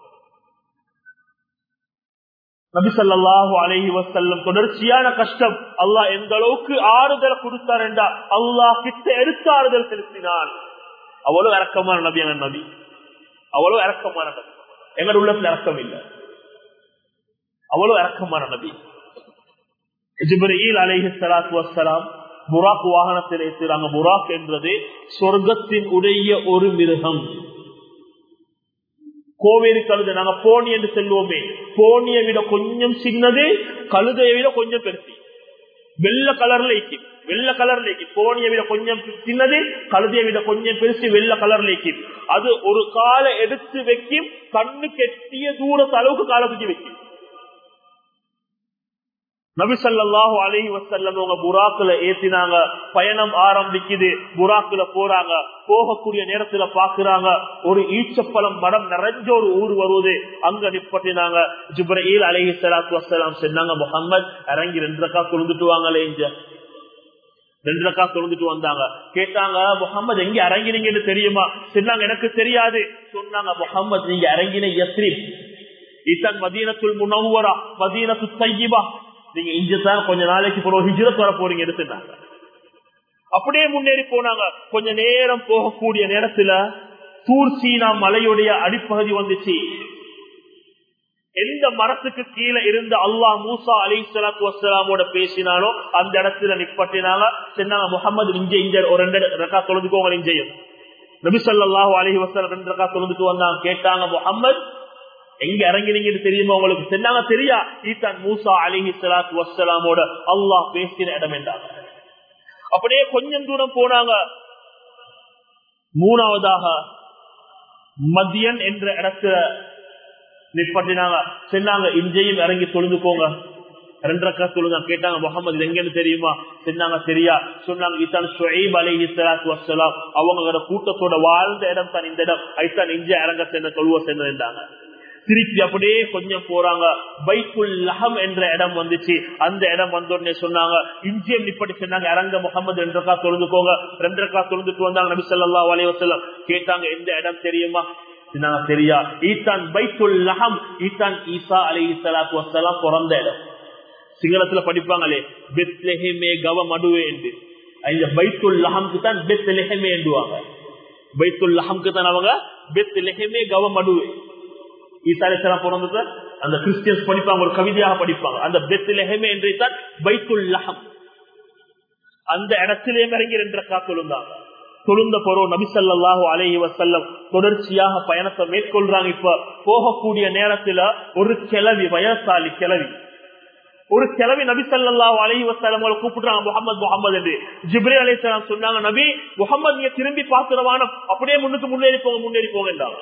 Speaker 1: நபி ஸல்லல்லாஹு அலைஹி வஸல்லம் தொடர்ச்சியான கஷ்டம். அல்லாஹ் எந்த அளவுக்கு ஆறுதல் கொடுத்தார் என்றா, அல்லாஹ் கிட்ட எடுத்து ஆறுதல் செலுத்தினான். அவ்வளவு இரக்கமான நபி எங்க நபி, அவ்வளவு இரக்கமான நபி. எங்க உள்ளத்துல இரக்கம் இல்லை, அவ்வளவு இரக்கமான நபி. ஜிப்ரீல் அலைஹிஸ்ஸலாத்து வஸ்ஸலாம் புராக் வாகனத்தில் ஏற்றுறாங்க. புராக் என்றது சொர்க்கத்தின் உடைய ஒரு மிருகம். கோவேரி கழுதை, நாங்க போனி என்று சொல்லுவோமே, போனியை விட கொஞ்சம் சின்னது, கழுதையை விட கொஞ்சம் பெருசி. வெள்ளை கலர்ல இருக்கும், வெள்ளை கலர்ல இருக்கும். போனியை விட கொஞ்சம் சின்னது, கழுதையை விட கொஞ்சம் பெருசு, வெள்ளை கலர்ல இருக்கும். அது ஒரு காலை எடுத்து வைக்கும், கண்ணு கெட்டிய தூரத்து அளவுக்கு காலை தூக்கி வைக்கும். நபி ஸல்லல்லாஹு அலைஹி வஸல்லம் அவங்க புராக்குல ஏத்தினாங்க. பயணம் ஆரம்பிக்குது, புராக்குல போறாங்க. போகக்கூடிய நேரத்துல பாக்குறாங்க ஒரு ஈச்சப்பழம் மரம் நிறைஞ்ச ஒரு ஊர் வருவது. அங்க நிப்பட்டினாங்க. ஜிப்ரீல் அலைஹிஸ்ஸலாத்து வஸ்ஸலாம் சொன்னாங்க, முஹம்மத் இறங்கி 2 ரக்காத் தொழுந்துட்டு வாங்களே. 2 ரக்காத் தொழுந்துட்டு வந்தாங்க. கேட்டாங்க, முஹம்மது எங்க இறங்கினீங்கன்னு தெரியுமா? சொன்னாங்க, எனக்கு தெரியாது. சொன்னாங்க, முஹம்மது நீங்க இறங்கின யஸ்ரிப், இதான் மதீனத்துல் முனவ்வரா, மதீனத்துத் தய்யிபா, நீங்க இங்கதான் கொஞ்ச நாளைக்கு போற ஹிஜ்ரத் வர போறீங்க எடுத்துட்டாங்க. அப்படியே முன்னேறி போனாங்க. கொஞ்ச நேரம் போகக்கூடிய நேரத்துல தூர் சீனா மலையுடைய அடிப்பகுதி வந்துச்சு. எந்த மரத்துக்கு கீழே இருந்து அல்லாஹ் மூசா அலைஹிஸ்ஸலாத்து வஸ்ஸலாமோட பேசினானோ அந்த இடத்துல நிப்பட்டினாங்க. சொன்னாங்க, முஹம்மது இங்க ஒரு 2 ரக்காத் தொழுதுக்கோங்க. இங்கேயும் நபி ஸல்லல்லாஹு அலைஹி வஸல்லம் 2 ரக்காத் தொழுதுட்டு வந்தாங்க. கேட்டாங்க, முஹம்மது எங்க இறங்கினீங்கன்னு தெரியுமா உங்களுக்கு? சொன்னாங்க, தெரியா. ஈத்தான் மூசா அலைஹிஸ்ஸலாத்து வஸ்ஸலாமோட அல்லாஹ் பேசின இடம் என்றாங்க. அப்படியே கொஞ்சம் தூரம் போனாங்க. 3வதாக மதியன் என்ற இடத்துல நிப்பட்டினாங்க. சொன்னாங்க, இங்கேயும் இறங்கி தொழுதுக்கோங்க. 2 ரக்காத் தொழுங்க. கேட்டாங்க, முஹம்மது எங்கன்னு தெரியுமா? சொன்னாங்க, தெரியா. சொன்னாங்க, இதான் ஷுஐப் அலைஹிஸ்ஸலாத்து வஸ்ஸலாம் அவங்களோட கூட்டத்தோட வாழ்ந்த இடம் தான் இந்த இடம். ஐத்தான் இங்க இறங்க சென்ற தொழுவ சென்றாங்க. திருப்பி அப்படியே கொஞ்சம் போறாங்க, பைத்துல் லஹம் என்ற இடம் வந்துச்சு. அந்த இடம் வந்தோடனே சொன்னாங்க, இஞ்சியம் இப்படி சொன்னாங்க, இறங்க முகமது 2 ரக்காத் தொழுதுக்கோங்க. 2 ரக்காத் தொழுதுட்டு வந்தாங்க. நபி ஸல்லல்லாஹு அலைஹி வஸல்லம் கேட்டாங்க, எந்த இடம் தெரியுமா? தெரியா, ஈத்தான் பைத்துல் லஹம், ஈத்தான் ஈசா அலைஹிஸ்ஸலாத்து வஸ்ஸலாம் பிறந்த இடம். சிங்களத்துல படிப்பாங்களே பெத்லெஹேமே கவ மடுவே என்று, இந்த பைத்துல் லஹம்க்கு தான் பெத்லெஹேமே என்றுவாங்க. பைத்துல் லஹம்க்கு தான் அவங்க பெத்லெஹேமே கவ மடுவே. ஈசா அலைஹிஸ்ஸலாம் பிறந்தது அந்த கிறிஸ்டியன்ஸ் படிப்பாங்க, ஒரு கவிதையாக படிப்பாங்க. அந்த பெத்லெஹேமே என்று தான் பைத்துல் லஹம். அந்த இடத்திலே இறங்கி 2 ரக்காத் தொழுந்தாங்க. தொழுந்த போறோம் நபி ஸல்லல்லாஹு அலைஹி வஸல்லம் தொடர்ச்சியாக பயணத்தை மேற்கொள்றாங்க. இப்ப போகக்கூடிய நேரத்துல ஒரு கிழவி, வயசாலி கிழவி, ஒரு கிழவி நபி ஸல்லல்லாஹு அலைஹி வஸல்லம் கூப்பிடுறாங்க, முஹம்மது முஹம்மது என்று. ஜிப்ரீல் அலைஹிஸ்ஸலாம் சொன்னாங்க, நபி முஹம்மது நீங்க திரும்பி பார்க்கிறவான, அப்படியே முன்னேறி போங்க என்றாங்க.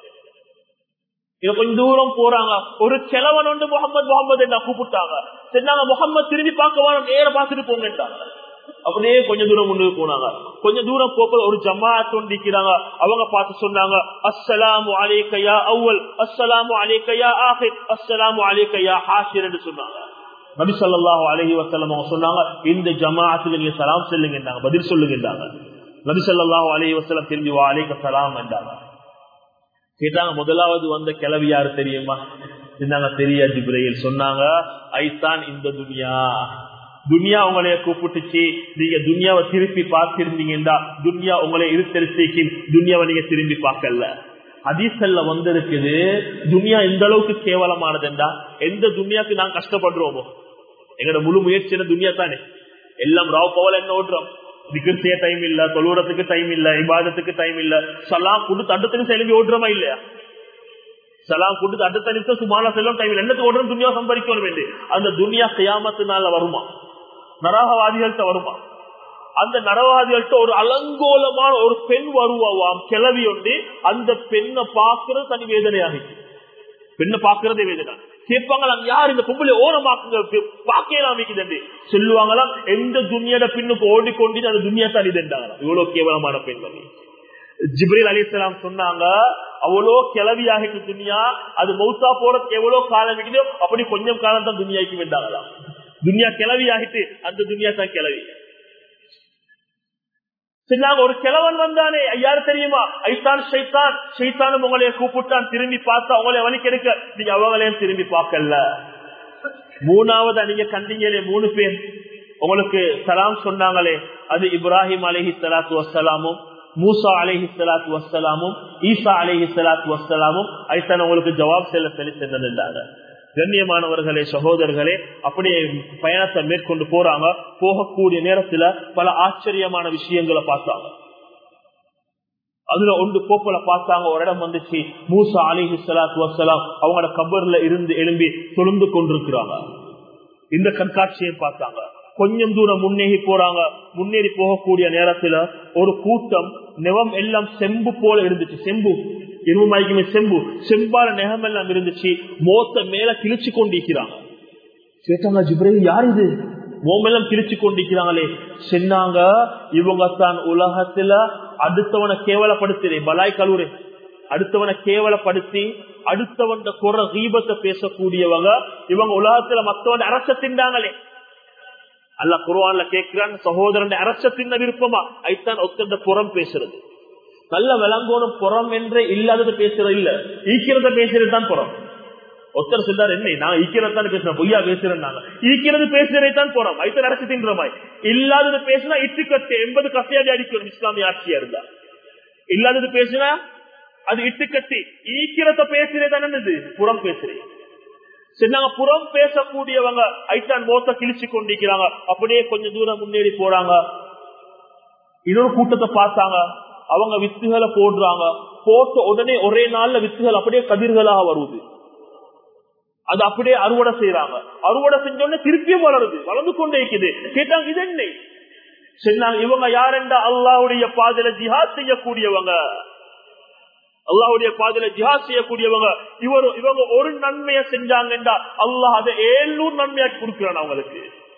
Speaker 1: கொஞ்சம் தூரம் போறாங்க, ஒரு கிழவன் ஒன்று முஹம்மது முஹம்மது என்ன கூப்பிட்டாங்க. சொன்னாங்க, முஹம்மது திரும்பி பார்க்கவான, நேர பார்த்துட்டு போங்க என்றாங்க. அப்படியே கொஞ்சம் தூரம் முன்னுக்கு போனாங்க. கொஞ்சம் தூரம் போக்குல ஒரு ஜமாஅத் நிக்கிறாங்க. அவங்க பார்த்து சொன்னாங்க, அஸ்ஸலாமு அலைக்க யா அவ்வல், அஸ்ஸலாமு அலைக்க யா ஆகிர், அஸ்ஸலாமு அலைக்க யா ஹாஷிர் என்று சொன்னாங்க. நபி ஸல்லல்லாஹு அலைஹி வஸல்லம் அவங்க சொன்னாங்க, இந்த ஜமாஅத்துக்கு நீங்க சலாம் சொல்லுங்க, பதில் சொல்லுங்க. நபி ஸல்லல்லாஹு அலைஹி வஸல்லம் திரும்பி வா அலைக்க சலாம் என்றாங்க. கேட்டாங்க, முதலாவது வந்த கிழவி யாரு தெரியுமா? தெரிய ஜிப்ரீல். சொன்னாங்க, ஐத்தான் இந்த துனியா உங்களைய கூப்பிட்டுச்சு. நீங்க துனியாவை திருப்பி பார்த்திருந்தீங்கன்னா துனியா உங்களை இருத்தரிச்சு, துனியாவை நீங்க திரும்பி பார்க்கல. ஹதீஸ்ல வந்திருக்குது, துனியா இந்த அளவுக்கு கேவலமானதுண்டா, எந்த துனியாக்கு நான் கஷ்டப்படுறோமோ, எங்களோட முழு முயற்சியான துனியா தானே. எல்லாம் ராவ் பவல் என்ன ஓடுறோம், திக்ர் செய்ய டைம் இல்ல, தொழுறதுக்கு டைம் இல்ல, இபாதத்துக்கு டைம் இல்ல, சலாம் கொடுத்து அடுத்த செலவி ஓடுறோமா இல்லையா? சலாம் கொடுத்து அடுத்த நிமிஷம் சுமாரா செல்லும் டைம் இல்லை. என்னத்துக்கு ஓடுறோம்? துனியா சம்பாதிக்கணும் வேண்டிய. அந்த துனியா கியாமத்தினால வருமா? நரகவாதிகள்கிட்ட வருமா? அந்த நரகவாதிகள்கிட்ட ஒரு அலங்கோலமான ஒரு பெண் வருவாம், கிளவி ஒன்று. அந்த பெண்ணை பார்க்கறது தனி வேதனையாகிச்சு. பெண்ணை பார்க்கறதே வேதனை. கேட்பாங்களாம், யார் இந்த பொம்பளை ஓரமாக்குங்க, பாக்கலாம் சொல்லுவாங்களாம். எந்த துனியோட பெண்ணுக்கு ஓடிக்கொண்டு அந்த துனியா தான் இதுண்டாங்களாம். இவ்வளவு கேவலமான பெண்மணி. ஜிப்ரீல் அலைஹிஸ்ஸலாம் சொன்னாங்க, அவ்வளோ கிளவியாகிட்டு துனியா, அது மௌத்தா போறதுக்கு எவ்வளவு காலம் இருக்குதோ அப்படி கொஞ்சம் காலம் தான் துனியாக்கு வேண்டாங்களாம். துனியா கிளவி ஆகிட்டு அந்த துனியா தான் கிளவி. ஒரு கிழவன் வந்தானே, யாரு தெரியுமா? ஐத்தான் ஷைத்தான். ஷைத்தானும் உங்களைய கூப்பிட்டான், திரும்பி பார்த்தா உங்களை வழி கெடுக்க, நீங்க அவங்களையும் திரும்பி பார்க்கல. மூணாவது நீங்க கண்டீங்களே 3 பேர் உங்களுக்கு சலாம் சொன்னாங்களே, அது இப்ராஹிம் அலைஹிஸ்ஸலாத்து வஸ்ஸலாமும், மூசா அலைஹிஸ்ஸலாத்து வஸ்ஸலாமும், ஈசா அலைஹிஸ்ஸலாத்து வஸ்ஸலாமும். ஐத்தான் உங்களுக்கு ஜவாப் சொல்லி சென்றிருந்தாங்க. கண்ணியமானவர்களே, சகோதரர்களே, அப்படியே பயணத்தை மேற்கொண்டு போறாங்க. போகக்கூடிய நேரத்துல பல ஆச்சரியமான விஷயங்களை பார்த்தாங்க. அதுல ஒன்று போக்குல பார்த்தாங்க, ஒரு இடம் வந்துச்சு, மூசா அலைஹிஸ்ஸலாத்து வஸ்ஸலாம் அவங்களோட கபர்ல இருந்து எழும்பி தொழுந்து கொண்டிருக்கிறாங்க. இந்த கண்காட்சியை பார்த்தாங்க. கொஞ்சம் தூரம் முன்னேறி போறாங்க. முன்னேறி போகக்கூடிய நேரத்துல ஒரு கூட்டம், நெவம் எல்லாம் செம்பு போல இருந்துச்சு. செம்பால நெகம் எல்லாம் இருந்துச்சு. மோத்த மேல கிழிச்சு கொண்டிருக்கிறாங்க. கேட்டாங்க, ஜிப்ரீல் யார் இது? மோமெல்லாம் கிழிச்சு கொண்டிருக்கிறாங்களே. சொன்னாங்க, இவங்க தான் உலகத்துல அடுத்தவனை கேவலப்படுத்துறேன், பலாய் கலூரே, அடுத்தவனை கேவலப்படுத்தி அடுத்தவன் குற கீபத்தை பேசக்கூடியவங்க. இவங்க உலகத்துல மத்தவன் அரச திண்டாங்களே. அல்ல குர்ஆன்ல கேட்கிறான், சகோதரன் அரச தின்ன விருப்பமா? ஐத்தான் ஒத்தந்த புறம் பேசுறது. நல்ல விளங்கோனும் புறம் என்றே இல்லாதது பேசுறது இல்ல, ஈக்கிறத பேசுறது தான் புறம். ஒருத்தர் சொல்றாரு, என்ன நான் ஈக்கிறதான் பேசுறேன், பொய்யா பேசுறேன். நாங்க ஈக்கிறது பேசுறதை தான் புறம். ஐத்தான் அரசு தின்றமாய். இல்லாதது பேசினா இட்டுக்கட்டு 80 கசையாடி அடிக்கணும் இஸ்லாமிய ஆட்சியா இருந்தா. இல்லாதது பேசினா அது இட்டுக்கட்டி. ஈக்கிறத பேசுறே தானே புறம் பேசுறேன். சொன்னாங்க, புறம் பேசக்கூடியவங்க ஐத்தான் மோத்த கிழிச்சு கொண்டிருக்கிறாங்க. அப்படியே கொஞ்சம் தூரம் முன்னேறி போறாங்க. இன்னொரு கூட்டத்தை பார்த்தாங்க. அவங்க வித்துகளை போடுறாங்க. போட்ட உடனே ஒரே நாள்ல வித்துகள் அப்படியே கதிர்களாக வருது. அது அப்படியே அறுவடை செய்யறாங்க. அறுவடை செஞ்சோடனே திருப்பியும் வளர்ந்து கொண்டே இருக்குது. கேட்டாங்க, இது என்ன? சொன்னாங்க, இவங்க யாரெண்டா அல்லாஹ்வுடைய பாதையில ஜிஹாத் செய்யக்கூடியவங்க. அல்லாஹ்வுடைய பாதையில ஜிஹாத் செய்யக்கூடியவங்க. இவங்க ஒரு நன்மையை செஞ்சாங்கண்டா அல்லாஹ் அதை 700 நன்மையாக்கி கொடுக்கிறான் அவங்களுக்கு.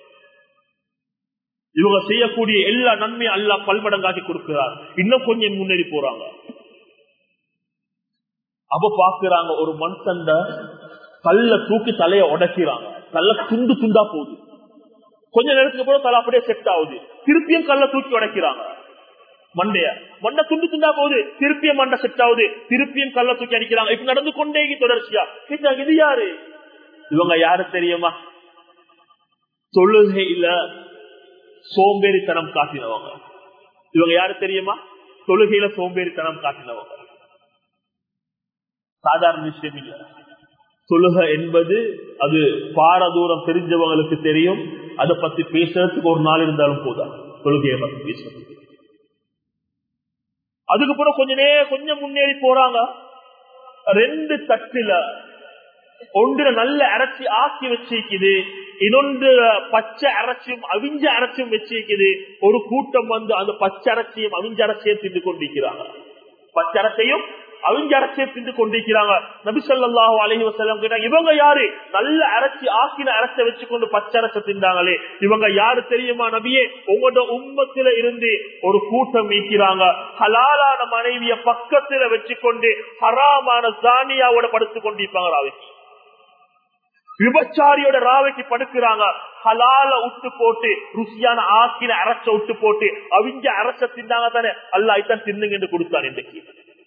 Speaker 1: இவங்க செய்யக்கூடிய எல்லா நன்மையும் அல்லாஹ் பல்மடங்காக்கி கொடுக்கிறார். இன்னும் கொஞ்சம் முன்னேறி போறாங்க. அப்ப பாக்குறாங்க ஒரு மனுஷன் கல்ல தூக்கி தலைய உடைக்கிறாங்க. கல்ல துண்டு துண்டா போகுது. கொஞ்ச நேரத்துக்கு அப்புறம் தலை அப்படியே செட் ஆகுது. திருப்பியும் கல்ல தூக்கி உடைக்கிறாங்க. மண்டை துண்டு துண்டா போகுது. திருப்பியும் மண்டை செட் ஆகுது. திருப்பியும் கல்ல தூக்கி அடிக்கிறாங்க. இப்ப நடந்து கொண்டே தொடர்ச்சியா. கேட்டாங்க, இது யாரு? இவங்க யாரு தெரியுமா? தொழுகையில சோம்பேறித்தனம் காட்டினவங்க. இவங்க யாரு தெரியுமா? தொழுகையில சோம்பேறித்தனம் காட்டினவங்க. சாதாரண விஷயம் இல்ல. தொழுகை என்பது அது பாரதூரம் தெரிஞ்சவங்களுக்கு தெரியும். அதை பத்தி பேசுறதுக்கு ஒரு நாள் இருந்தாலும் போதா. தொழுகையை பத்தி பேசுறது. அதுக்கப்புறம் கொஞ்சம் முன்னேறி போறாங்க. 2 தட்டுல ஒன்று நல்ல அரைச்சி ஆக்கி வச்சிருக்குது, இன்னொன்று பச்சை அரைச்சியும் அவிஞ்ச அரைச்சியும் வச்சிருக்குது. ஒரு கூட்டம் வந்து அந்த பச்சை அரைச்சியும் அவிஞ்ச அரைச்சியும் தின்று கொண்டிருக்கிறாங்க. பச்சை அரைச்சையும் அவிஞ்ச அரைச்சியும் தின்று கொண்டிருக்கிறாங்க. நபி ஸல்லல்லாஹு அலைஹி வஸல்லம் கேட்டாங்க, இவங்க யாரு? நல்ல அரைச்சி ஆக்கின அரைச்ச வச்சுக்கொண்டு பச்சை அரைச்ச தின்றாங்களே, இவங்க யாரு தெரியுமா நபியே? உங்களோட உம்மத்தில இருந்து ஒரு கூட்டம் நீக்கிறாங்க. ஹலாலான மனைவிய பக்கத்துல வச்சுக்கொண்டு ஹராமான ஜானியாவோட படுத்துக் கொண்டிருப்பாங்க. ராவைக்கு விபச்சாரியோட ராவைக்கு படுக்கிறாங்க. ஹலால உட்டு போட்டு ருசியான ஆக்கின அரைச்ச உட்டு போட்டு அவிஞ்ச அரைச்ச தின்னாங்க தானே. அல்லாஹ் இதான் தின்னுங்க என்று கொடுத்தான். இன்றைக்கு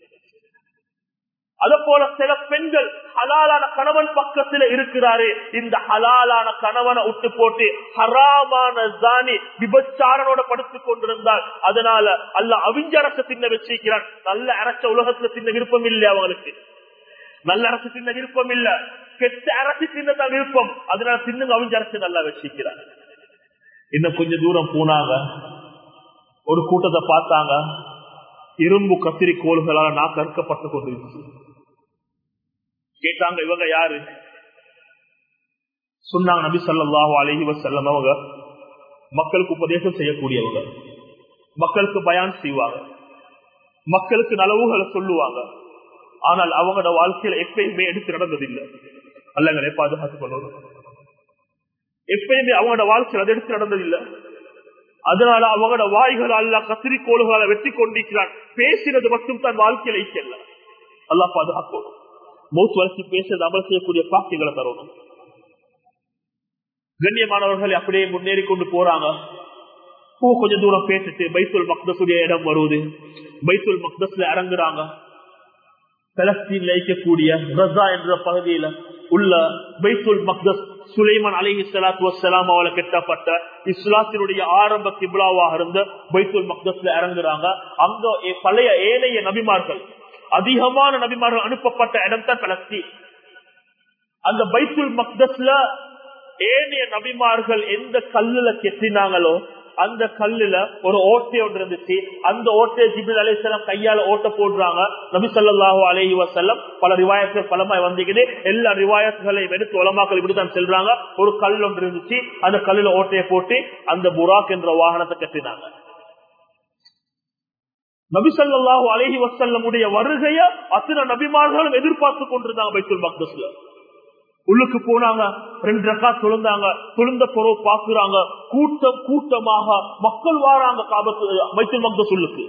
Speaker 1: அத போல சில பெண்கள் ஹலாலான கணவன் பக்கத்துல இருக்கிறாரு. இந்த ஹலாலான கணவனை விட்டு போட்டு ஹராமான ஜானி விபச்சாரனோட படுத்துக் கொண்டிருந்தால் அதனால அல்லாஹ் அவிஞ்ச அரச தின்ன வச்சிருக்கிறான். நல்ல அரச உலகத்துல தின்ன விருப்பம் இல்லை. அவங்களுக்கு நல்ல அரசு தின்ன விருப்பம் இல்ல, கெட்ட அரசு தின்னதான் விருப்பம். அதனால தின்னுங்க அவிஞ்ச அரசு நல்லா வச்சிருக்கிறான். இன்னும் கொஞ்சம் தூரம் போனாங்க. ஒரு கூட்டத்தை பார்த்தாங்க. இரும்பு கத்திரி கோள்களால் நாக்கு அறுக்கப்பட்டு கொண்டிருச்சு. கேட்டாங்க, இவங்க யாரு? சொன்னாங்க, நபி ஸல்லல்லாஹு அலைஹி வஸல்லம் அவங்க மக்களுக்கு உபதேசம் செய்யக்கூடியவங்க, மக்களுக்கு பயான் செய்வாங்க, மக்களுக்கு நலவுகளை சொல்லுவாங்க. ஆனால் அவங்களோட வாழ்க்கையில எப்பயுமே எடுத்து நடந்ததில்லை. அல்லங்களே பாதுகாத்துக் கொள்ளணும். எப்பயுமே அவங்களோட வாழ்க்கையில் அது எடுத்து நடந்ததில்லை. அதனால அவங்களோட வாய்கள் அல்லாஹ் கத்திரிக்கோள்களை வெட்டி கொண்டிருக்கிறான். பேசினது மட்டும் தான் வாழ்க்கையில ஐக்கியல்ல. அல்லாஹ் பாதுகாக்கும். மௌத் வரைக்கும் பேசுறது அமல் செய்யக்கூடிய பாக்கியங்களை தரணும். கண்ணியமானவர்கள் அப்படியே முன்னேறி கொண்டு போறாங்க. கொஞ்சம் தூரம் பேசிட்டு பைத்துல் மக்தஸுடைய இடம் வருவது. பைத்துல் மக்தஸ்ல இறங்குறாங்க. பலஸ்தீன்ல இருக்கக்கூடிய ரஸா என்ற பகுதியில உள்ள பைத்துல் மக்தஸ் சுலைமான் அலைஹிஸ்ஸலாத்து வஸ்ஸலாம் அவளை கட்டப்பட்ட இஸ்லாத்தினுடைய ஆரம்ப கிப்லாவாக இருந்த பைத்துல் மக்தஸ்ல இறங்குறாங்க. அங்க பழைய ஏனைய நபிமார்கள், அதிகமான நபிமார்கள் அனுப்பப்பட்ட இடம் தான் பலஸ்தீன். அந்த பைத்துல் மக்தஸ்ல ஏனைய நபிமார்கள் எந்த கல்லுல கெட்டினாங்களோ அந்த கல்லுல ஒரு ஓட்டை ஒன்று இருந்துச்சு. அந்த ஓட்டையை ஜிப்ரீல் அலைஹிஸ்ஸலாம் கையால ஓட்ட போடுறாங்க. நபி ஸல்லல்லாஹு அலைஹி வஸல்லம் பல ரிவாயத்துகள் பலமாய் வந்திருக்குது. எல்லா ரிவாயத்துகளையும் எடுத்து உலமாக்கள் இப்படித்தான் செல்றாங்க. ஒரு கல் ஒன்று இருந்துச்சு. அந்த கல்லுல ஓட்டையை போட்டு அந்த புராக் என்ற வாகனத்தை கட்டினாங்க. நபி ஸல்லல்லாஹு அலைஹி வஸல்லம் உடைய வருகைய அத்தனை நபிமார்களும் எதிர்பார்த்து கொண்டிருந்தாங்க. பைத்துல் மக்தஸ்ல உள்ளுக்கு போனாங்க. 2 ரக்காத் தொழுந்தாங்க. தொழுந்த பொறவு பாக்குறாங்க, கூட்டம் கூட்டமாக மக்கள் வாராங்க பைத்துல் மக்தஸ் உள்ளுக்கு.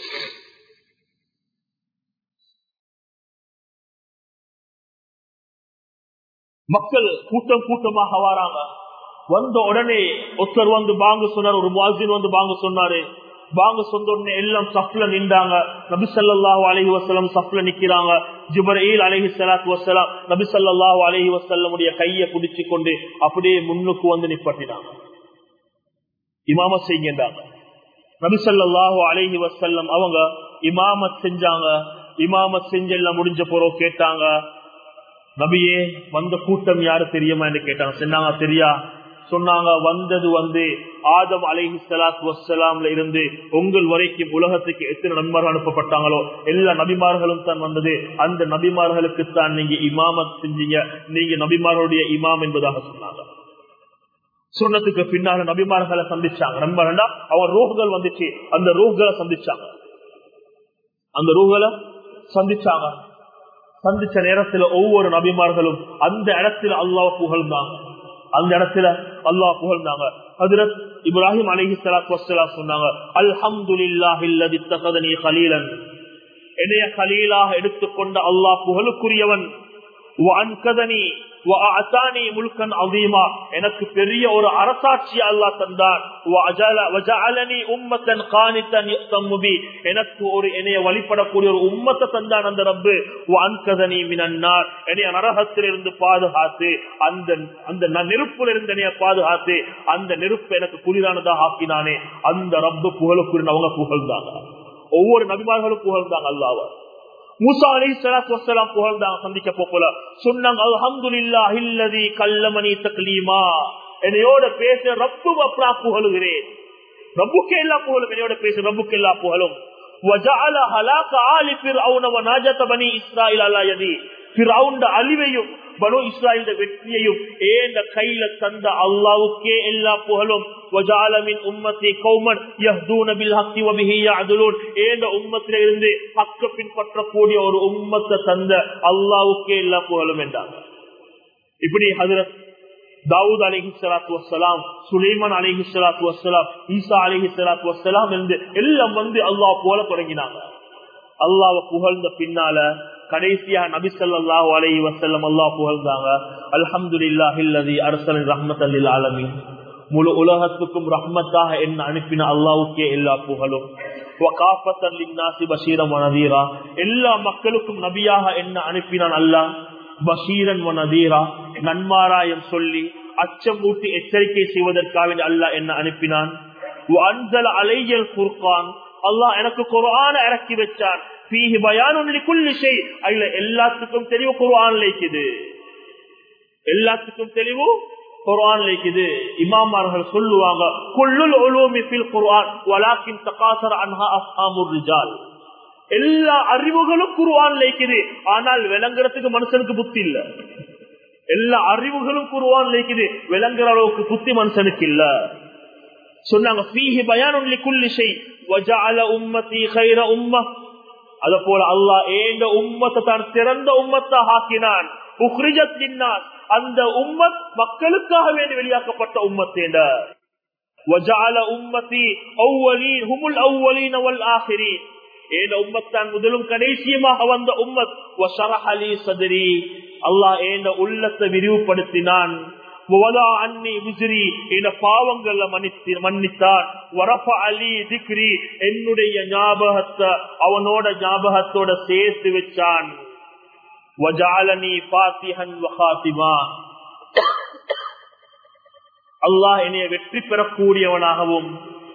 Speaker 1: மக்கள் கூட்டம் கூட்டமாக வாராங்க. வந்த உடனே ஒருத்தர் வந்து பாங்கு சொன்னார். ஒரு முஅஸ்ஸின் வந்து பாங்கு சொன்னாரு. பாங்கு சொன்ன உடனே எல்லாம் சஃப்ல நின்றாங்க. நபி ஸல்லல்லாஹு அலைஹி வஸல்லம் சஃப்ல நிக்கிறாங்க. ஜிப்ரீல் அலைஹிஸ்ஸலாத்து வஸ்ஸலாம் நபி ஸல்லல்லாஹு அலைஹி வஸல்லம் உடைய கையை பிடிச்சு கொண்டு அப்படியே முன்னுக்கு வந்து நிப்பாட்டினாங்க. இமாமத் செய்யுங்கன்றாங்க. நபி ஸல்லல்லாஹு அலைஹி வஸல்லம் அவங்க இமாமத் செஞ்சாங்க. இமாமத் செஞ்செல்லாம் முடிஞ்ச பிறகு கேட்டாங்க, நபியே வந்த கூட்டம் யாரு தெரியுமா என்று கேட்டாங்க. சொன்னாங்க, தெரியா. சொன்னாங்க, வந்தது வந்து ஆதம் அலைஹிஸ்ஸலாத்து வஸ்ஸலாம்ல இருந்து உங்கள் வரைக்கும் உலகத்துக்கு எத்தனை நபிமார்கள் அனுப்பப்பட்டாங்களோ எல்லா நபிமார்களும் தான் வந்தது. அந்த நபிமார்களுக்கு தான் நீங்க இமாமத் செஞ்சீங்க. நீங்க நபிமார்களுடைய இமாம் என்பதாக சொன்னாங்க. சொன்னதுக்கு பின்னால நபிமார்களை சந்திச்சாங்க. நண்பர்களா அவன் ரூஹ்கள் வந்துச்சு. அந்த ரூஹ்களை சந்திச்சாங்க. அந்த ரூஹ்களை சந்திச்சாங்க. சந்திச்ச நேரத்தில் ஒவ்வொரு நபிமார்களும் அந்த இடத்துல அல்லாஹ் புகழ்ந்தாங்க. அந்த இடத்துல அல்லாஹ் புகழ்ந்தாங்க. ஹஜ்ரத் இப்ராஹிம் அலைஹிஸ்ஸலாத்து வஸ்ஸலாம் சொன்னாங்க, அல்ஹம்துலில்லாஹி அல்லதி இத்தகதனி கலீலன். என்னைய கலீலாக எடுத்துக்கொண்ட அல்லாஹ் புகழுக்குரியவன். எனக்கு பெரிய ஒரு அரசாட்சி அல்லாஹ் தந்தான். எனக்கு ஒரு என்னைய வழிபடக்கூடிய ஒரு உம்மத்தை தந்தான் அந்த ரப்பு. என்னைய நரகத்திலிருந்து பாதுகாத்து அந்த நெருப்புல இருந்து என்னைய பாதுகாத்து அந்த நெருப்பு எனக்கு குளிரானதாக ஆக்கினானே அந்த ரப்பு புகழுக்குரிய அவங்க புகழ்ந்தாங்க. ஒவ்வொரு நபிமார்களும் புகழ்ந்தாங்க அல்லாஹ்வை. மூசா அலைஹிஸ்ஸலாத்து வஸ்ஸலாம் புகழ்ந்தாங்க. சந்திக்க போல சொன்னாங்க அல்ஹம்துலில்லாஹி அல்லதி கல்லமனி தக்லீமா. என்னையோட பேச ரப்பு அப்பா புகழுகிறேன். ரப்புக்கு எல்லா புகழும். என்னையோட பேச ரப்புக்கு எல்லா புகழும். وجعل هلاك آل فرعون ونجاة بني إسرائيل على يدي. فرعون அழிவையும் பனு இஸ்ராயீல் வெற்றியையும் ஏண்ட கையில தந்த அல்லாஹ்வுக்கே எல்லா புகழும். وجعل من امتي قوما يهدون بالحق وبه يعدلون. ஏண்ட உம்மத்தில இருந்து ஹக்க பின்பற்றக்கூடிய ஒரு உம்மத்தை தந்த அல்லாஹ்வுக்கே எல்லா புகழும் என்றாங்க. இப்படி ஹஜ்ரத் தாவூத் அலைஹிஸ்ஸலாத்து வஸ்ஸலாம், சுலைமான் அலைஹிஸ்ஸலாத்து வஸ்ஸலாம், ஈசா அலைஹிஸ்ஸலாத்து வஸ்ஸலாம் என்று எல்லாம் அல்லாஹ் போல தொடங்கினாங்க. அல்லாஹ்வை புகழ்ந்த பின்னால கடைசியா நபி ஸல்லல்லாஹு அலைஹி வஸல்லம் அல்லாஹ் புகழ்ந்தாங்க. அல்ஹம்துலில்லாஹில்லதி அர்ஸல ரஹ்மத்தல் லில் ஆலமீன். முழு உலகத்துக்கும் ரஹ்மத்தாக என்ன அனுப்பின அல்லாஹ்வுக்கே எல்லா புகழும். வகாஃபத்தன் லின்னாஸி பஷீரன் வ நதீரா. எல்லா மக்களுக்கும் நபியாக என்ன அனுப்பினான் அல்லாஹ். பஷீரன் வ நதீரா, நன்மாராயம் சொல்லி அச்சம் ஊட்டி எச்சரிக்கை செய்வதற்காக அல்லாஹ் என்ன அனுப்பினான். வஅன்ஸல அலையல் குர்ஆன். அல்லாஹ் எனக்கு குர்ஆனை இறக்கி வச்சான். ஃபீஹி பயானுன் லிகுல்லி ஷை. அதுல எல்லாத்துக்கும் தெளிவு குர்ஆன்ல இருக்குது. எல்லாத்துக்கும் தெளிவு குர்ஆன்ல இருக்குது. இமாமார்கள் சொல்லுவாங்க குல்லுல் உலூமி ஃபில் குர்ஆன் வலாக்கின் தகாஸர அன்ஹா அஸ்ஹாபுர் ரிஜால். எல்லா அறிவுகளும் குர்ஆன்ல இருக்குது. ஆனால் விளங்குறதுக்கு மனுஷனுக்கு புத்தி இல்ல. எல்லா அறிவுகளும் குர்ஆன்ல இருக்குது. விளங்குற அளவுக்கு புத்தி மனுஷனுக்கு இல்ல. சொன்னாங்க ஃபீஹி பயானுன் லிகுல்லி ஷை வஜஅல உம்மதி கைர உம்ம. அத போல அல்லாஹ் ஏண்ட உம்மத்தை தான் சிறந்த உம்மத்தா ஆக்கினான். உக்ரிஜத் லின்னாஸ். அந்த உம்மத் மக்களுக்காக வேண்டி வெளியாக்கப்பட்ட உம்மத்தேண்ட. வஜஅல உம்மதி அவ்வலீன் ஹுமுல் அவ்வலீன வல் ஆகிரீன். ஏண்ட உம்மத்தான் முதலும் கடைசியமாக வந்த உம்மத். வஷரஹ லி ஸத்ரி. அல்லாஹ் ஏண்ட உள்ளத்தை விரிவுபடுத்தினான். பாவங்களை மன்னித்தான். என்னுடைய ஞாபகத்தை அவனோட ஞாபகத்தோட சேர்த்து வச்சான். அல்லாஹ் என்னைய வெற்றி பெறக்கூடியவனாகவும்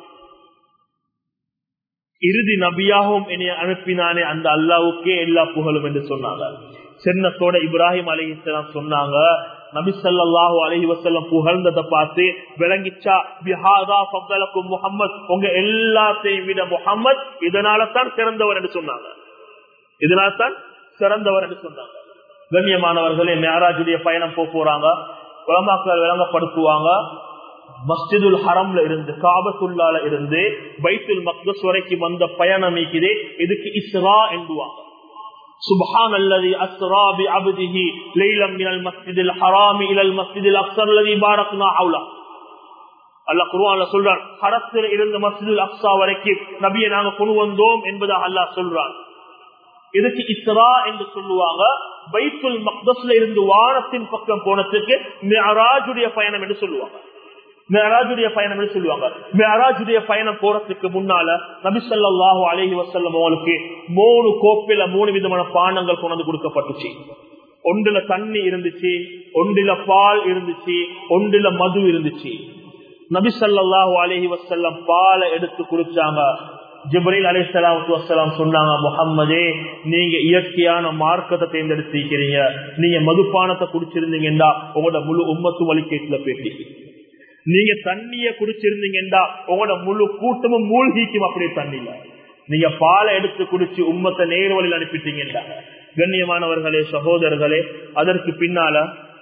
Speaker 1: இறுதி நபியாகவும் என்னைய அனுப்பினானே அந்த அல்லாஹ்வுக்கே எல்லா புகழும் என்று சொன்னாங்க. சின்னத்தோட இப்ராஹிம் அலைஹிஸ்ஸலாம் சொன்னாங்க நபி ஸல்லல்லாஹு அலைஹி வஸல்லம் புகழ்ந்ததை பார்த்து விளங்கிச்சா பிஹாதா ஃபضலக்கும் முஹம்மத். உங்க எல்லாத்தையும் விட முஹம்மத் இதனால தான் சிறந்தவர் என்று சொன்னாங்க. இதனால தான் சிறந்தவர் என்று சொன்னாங்க. கண்ணியமானவர்களே, மிஅராஜுடைய பயணம் போறாங்க. உலமாக்கள் விளங்கப்படுத்துவாங்க. மஸ்ஜிதுல் ஹரம்ல இருந்து காபத்துல்லால இருந்து பைத்துல் மக்தஸ் வரைக்கும் வந்த பயணம் இருக்குது. இதுக்கு இஸ்ரா என்றுவாங்க. سبحان الذي أسرى بعبده ليلا من المسجد الحرام إلى المسجد الأقصى الذي باركنا حوله. அல்லாஹ் குர்ஆன்ல சொல்றான், ஹரத்தில் இருந்து மஸ்ஜிதுல் அக்ஸா வரைக்கும் நபியை நாங்க கொண்டு வந்தோம் என்பதாக அல்லாஹ் சொல்றான். இதுக்கு இஸ்ரா என்று சொல்லுவாங்க. பைத்துல் மக்தஸ்ல இருந்து வானத்தின் பக்கம் போனதுக்கு மிஅராஜுடைய பயணம் என்று சொல்லுவாங்க. மிஅராஜுடைய பயணம் என்று சொல்லுவாங்க. மிஅராஜுடைய பயணம் போறதுக்கு முன்னால நபி ஸல்லல்லாஹு அலைஹி வஸல்லம் அவங்களுக்கு 3 கோப்பையில 3 விதமான பானங்கள் கொண்டு கொடுக்கப்பட்டுச்சு. ஒன்றுல தண்ணி இருந்துச்சு, ஒன்றில பால் இருந்துச்சு, ஒன்றில மது இருந்துச்சு. நபி ஸல்லல்லாஹு அலைஹி வஸல்லம் பாலை எடுத்து குடிச்சாங்க. ஜிப்ரீல் அலைஹிஸ்ஸலாத்து வஸ்ஸலாம் சொன்னாங்க, முஹம்மதே நீங்க இயற்கையான மார்க்கத்தை தேர்ந்தெடுத்திருக்கிறீங்க. நீங்க மதுபானத்தை குடிச்சிருந்தீங்கன்னா உங்களோட முழு உம்மத்து வலிக்கேட்டுல போயிட்டு. நீங்க தண்ணிய குடிச்சிருந்தீங்கன்னா உங்களோட முழு கூட்டமும் மூழ்கிக்கும். அப்படியே தண்ணில நீங்க பாலை எடுத்து குடிச்சு உம்மத்தை நேர் வழியில் அனுப்பிட்டீங்கன்னா. கண்ணியமானவர்களே, சகோதரர்களே, அதற்கு பின்னால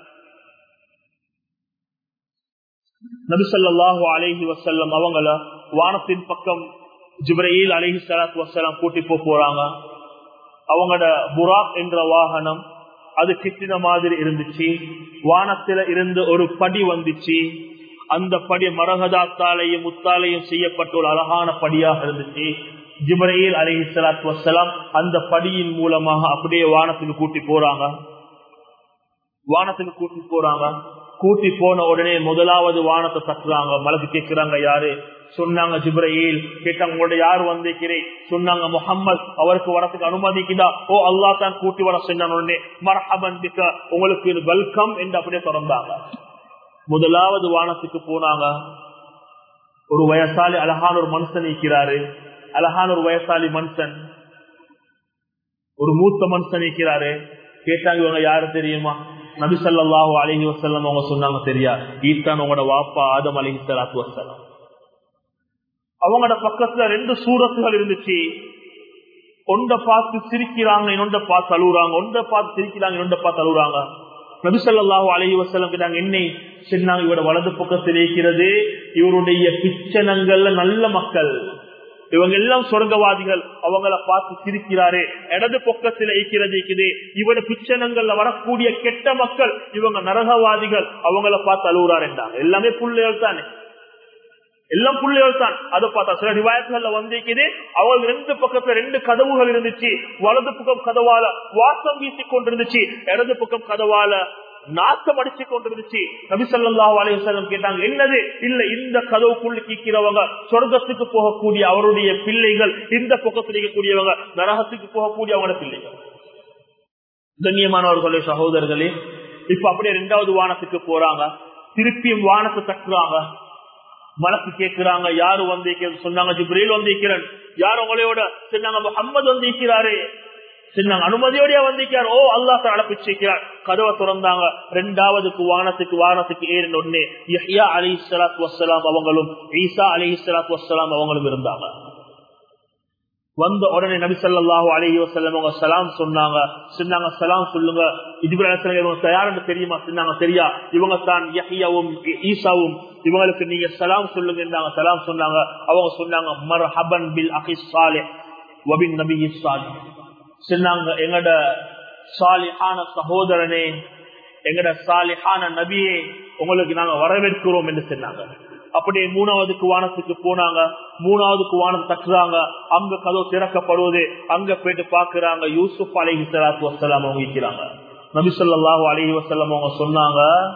Speaker 1: நபி ஸல்லல்லாஹு அலைஹி வஸல்லம் அவங்கள வானத்தின் பக்கம் ஜிப்ரீல் அலைஹிஸ்ஸலாத்து வஸ்ஸலாம் கூட்டி போறாங்க. அவங்களோட புராக் என்ற வாகனம் அது கிட்டின மாதிரி இருந்துச்சு. வானத்தில இருந்து ஒரு படி வந்துச்சு. அந்த படி மரகதாத்தாலையும் முத்தாலையும் செய்யப்பட்ட ஒரு அழகான படியாக இருந்துச்சு. ஜிப்ரீல் அலைஹிஸ்ஸலாத்து வஸ்ஸலாம் அந்த படியின் மூலமாக அப்படியே வானத்துக்கு கூட்டி போறாங்க. கூட்டி போன உடனே முதலாவது வானத்தை தட்டுறாங்க. மலக்கு கேட்கிறாங்க, யாரு? சொன்னாங்க ஜிப்ரீல். கேட்டாங்க, உங்களோட யார் வந்திருக்கிறேன்? சொன்னாங்க, முஹம்மது. அவருக்கு வரத்துக்கு அனுமதிக்குதா? ஓ, அல்லாஹ் தான் கூட்டி வர சொன்னாங்க. உடனே மர்ஹபன் பிக, உங்களுக்கு வெல்கம் என்று அப்படியே திறந்தாங்க. முதலாவது வானத்துக்கு போனாங்க. ஒரு வயசாலி அழகான ஒரு மனுஷன் இருக்கிறாரு. அழகான ஒரு வயசாலி மனுஷன், ஒரு மூத்த மனுஷன் இருக்கிறாரு. கேட்டாங்க, இவங்க யாரு தெரியுமா? நபி ஸல்லல்லாஹு அலைஹி வஸல்லம் அவங்க சொன்னாங்க, தெரியா, ஈத்தான் உங்களோட வாப்பா ஆதம் அலைஹிஸ்ஸலாத்து வஸ்ஸலாம். அவங்களோட பக்கத்துல 2 சூரத்துகள் இருந்துச்சு. ஒன்றை பார்த்து சிரிக்கிறாங்க, இன்னொன்றை பார்த்து அழுகுறாங்க. ஒன்றை பார்த்து சிரிக்கிறாங்க, இன்னொன்றை பார்த்து அழுகுறாங்க. நபி ஸல்லல்லாஹு அலைஹி வஸல்லம் கேட்டாங்க, என்னை சொன்னாங்க, இவரோட வலது பக்கத்தில் இருக்கிறது இவருடைய பிச்சனங்கள்ல நல்ல மக்கள், இவங்க எல்லாம் சொர்க்கவாதிகள். அவங்கள பார்த்து சிரிக்கிறாரு. இடது பக்கத்தில் இருக்கிறது இவட பிச்சனங்கள்ல வரக்கூடிய கெட்ட மக்கள், இவங்க நரகவாதிகள். அவங்கள பார்த்து அழுகுறாரு என்றாங்க. எல்லாமே புள்ளைகள் தானே, எல்லாம் புள்ளைகள் தான். அதை பார்த்தா சில ரிவாயத்துகள்ல வந்திருக்குது, அவள் 2 பக்கத்துல 2 கதவுகள் இருந்துச்சு. வலது பக்கம் கதவால வாசம் வீசிக் கொண்டிருந்துச்சு, இடது பக்கம் கதவால நாசம் அடிச்சு கொண்டிருந்துச்சு. நபி ஸல்லல்லாஹு அலைஹி வஸல்லம் கேட்டாங்க, என்னது? இல்ல, இந்த கதவுக்குள்ள கீக்கிறவங்க சொர்க்கத்துக்கு போகக்கூடிய அவருடைய பிள்ளைகள், இந்த பக்கத்தில் இருக்கக்கூடியவங்க நரகத்துக்கு போகக்கூடிய அவங்களோட பிள்ளைகள். கண்ணியமானவர்களே, சகோதரர்களே, இப்ப அப்படியே 2வது வானத்துக்கு போறாங்க. திருப்பியும் வானத்தை தட்டுறாங்க. மலக்கு கேட்கிறாங்க, யாரு வந்திருக்கிறது? சொன்னாங்க, ஜிப்ரீல் வந்திருக்கிறேன். யார் உங்களையோட? சொன்னாங்க, முஹம்மது வந்திருக்கிறாரு. சொன்னாங்க, அனுமதியோட வந்திருக்கிறார். ஓ, அல்லாஹ் தஆலா பிச்சைக்கிறார். கதவை திறந்தாங்க. 2வது வானத்துக்கு ஏறின உடனே யஹ்யா அலைஹிஸ்ஸலாத்து வஸ்ஸலாம் அவங்களும் ஈசா அலைஹிஸ்ஸலாத்து வஸ்ஸலாம் அவங்களும் இருந்தாங்க. வந்த உடனே நபி ஸல்லல்லாஹு அலைஹி வஸல்லம் அவங்க சலாம் சொன்னாங்க. சலாம் சொல்லுங்க, ஜிப்ரீல் அலைஹிஸ்ஸலாம் தயார்னு தெரியுமா? சொன்னாங்க, தெரியா. இவங்க தான் யஹ்யாவும் ஈசாவும், இவங்களுக்கு நீங்க சலாம் சொல்லுங்க. சலாம் சொன்னாங்க. அவங்க சொன்னாங்க, மர்ஹபன் பில் அகி ஸாலிஹ் வ பின் நபியி ஸாலிஹ். சொன்னாங்க, எங்கட சாலிஹான சகோதரனே, எங்கட சாலிஹான நபியே, உங்களுக்கு நாங்க வரவேற்கிறோம் என்று சொன்னாங்க. அப்படியே 3வது வானத்துக்கு போனாங்க. 3வது வானத்தை தட்டுறாங்க. அங்க கதவு திறக்கப்படுவது. அங்க போயிட்டு பாக்குறாங்க, யூசுப் அலைஹிஸ்ஸலாத்து வஸ்ஸலாம் அவங்க இருக்கிறாங்க. நபி ஸல்லல்லாஹு அலைஹி வஸல்லம் அவங்க சொன்னாங்க,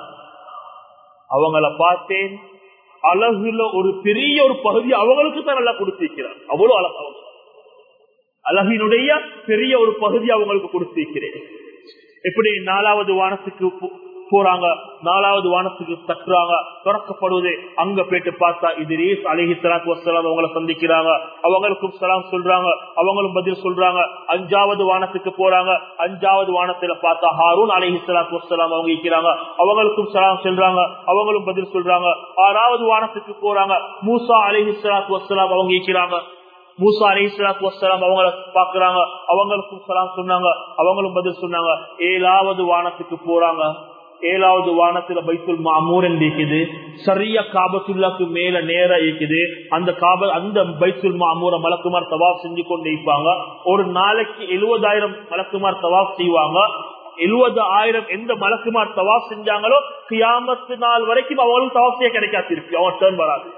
Speaker 1: அவங்கள பார்த்தேன், அழகுல ஒரு பெரிய ஒரு பகுதி அவங்களுக்கு தான் நல்லா கொடுத்திருக்கிறார். அவ்வளவு அழகு, அழகினுடைய பெரிய ஒரு பகுதி அவங்களுக்கு கொடுத்திருக்கிறேன். எப்படி 4வது வானத்துக்கு போறாங்க. 4வது வானத்துக்கு தட்டுறாங்க. திறக்கப்படுவது. அங்க போயிட்டு பார்த்தா இத்ரீஸ் அலைஹிஸ்ஸலாத்து வஸ்ஸலாம் அவங்களை சந்திக்கிறாங்க. அவங்களுக்கும் சலாம் சொல்றாங்க. அவங்களும் பதில் சொல்றாங்க. 5வது வானத்துக்கு போறாங்க. 5வது வானத்துல பார்த்தா ஹாரூன் அலைஹிஸ்ஸலாத்து வஸ்ஸலாம் அவங்க இருக்கிறாங்க. அவங்களுக்கும் சலாம் சொல்றாங்க. அவங்களும் பதில் சொல்றாங்க. 6வது வானத்துக்கு போறாங்க. மூசா அலைஹிஸ்ஸலாத்து வஸ்ஸலாம் அவங்க இருக்கிறாங்க. மூசா அலைஹிஸ்ஸலாத்து வஸ்ஸலாம் அவங்கள பாக்குறாங்க. அவங்களுக்கும் சலாம் சொன்னாங்க. அவங்களும் பதில் சொன்னாங்க. 7வது வானத்துக்கு போறாங்க. 7வது வானத்துல பைத்துல் மாமூர் இருக்குது. சரியா காபத்துல்லாக்கு மேல நேரா இருக்குது. அந்த பைத்துல் மாமூர மலக்குமார் தவாப் செஞ்சு கொண்டு இருப்பாங்க. ஒரு நாளைக்கு 70,000 மலக்குமார் தவாப் செய்வாங்க. 70,000 எந்த மலக்குமார் தவாப் செஞ்சாங்களோ கியாமத்து நாள் வரைக்கும் அவங்களுக்கு தவாப் செய்ய கிடைக்காது. திருப்பி அவங்க டர்ன் வராது.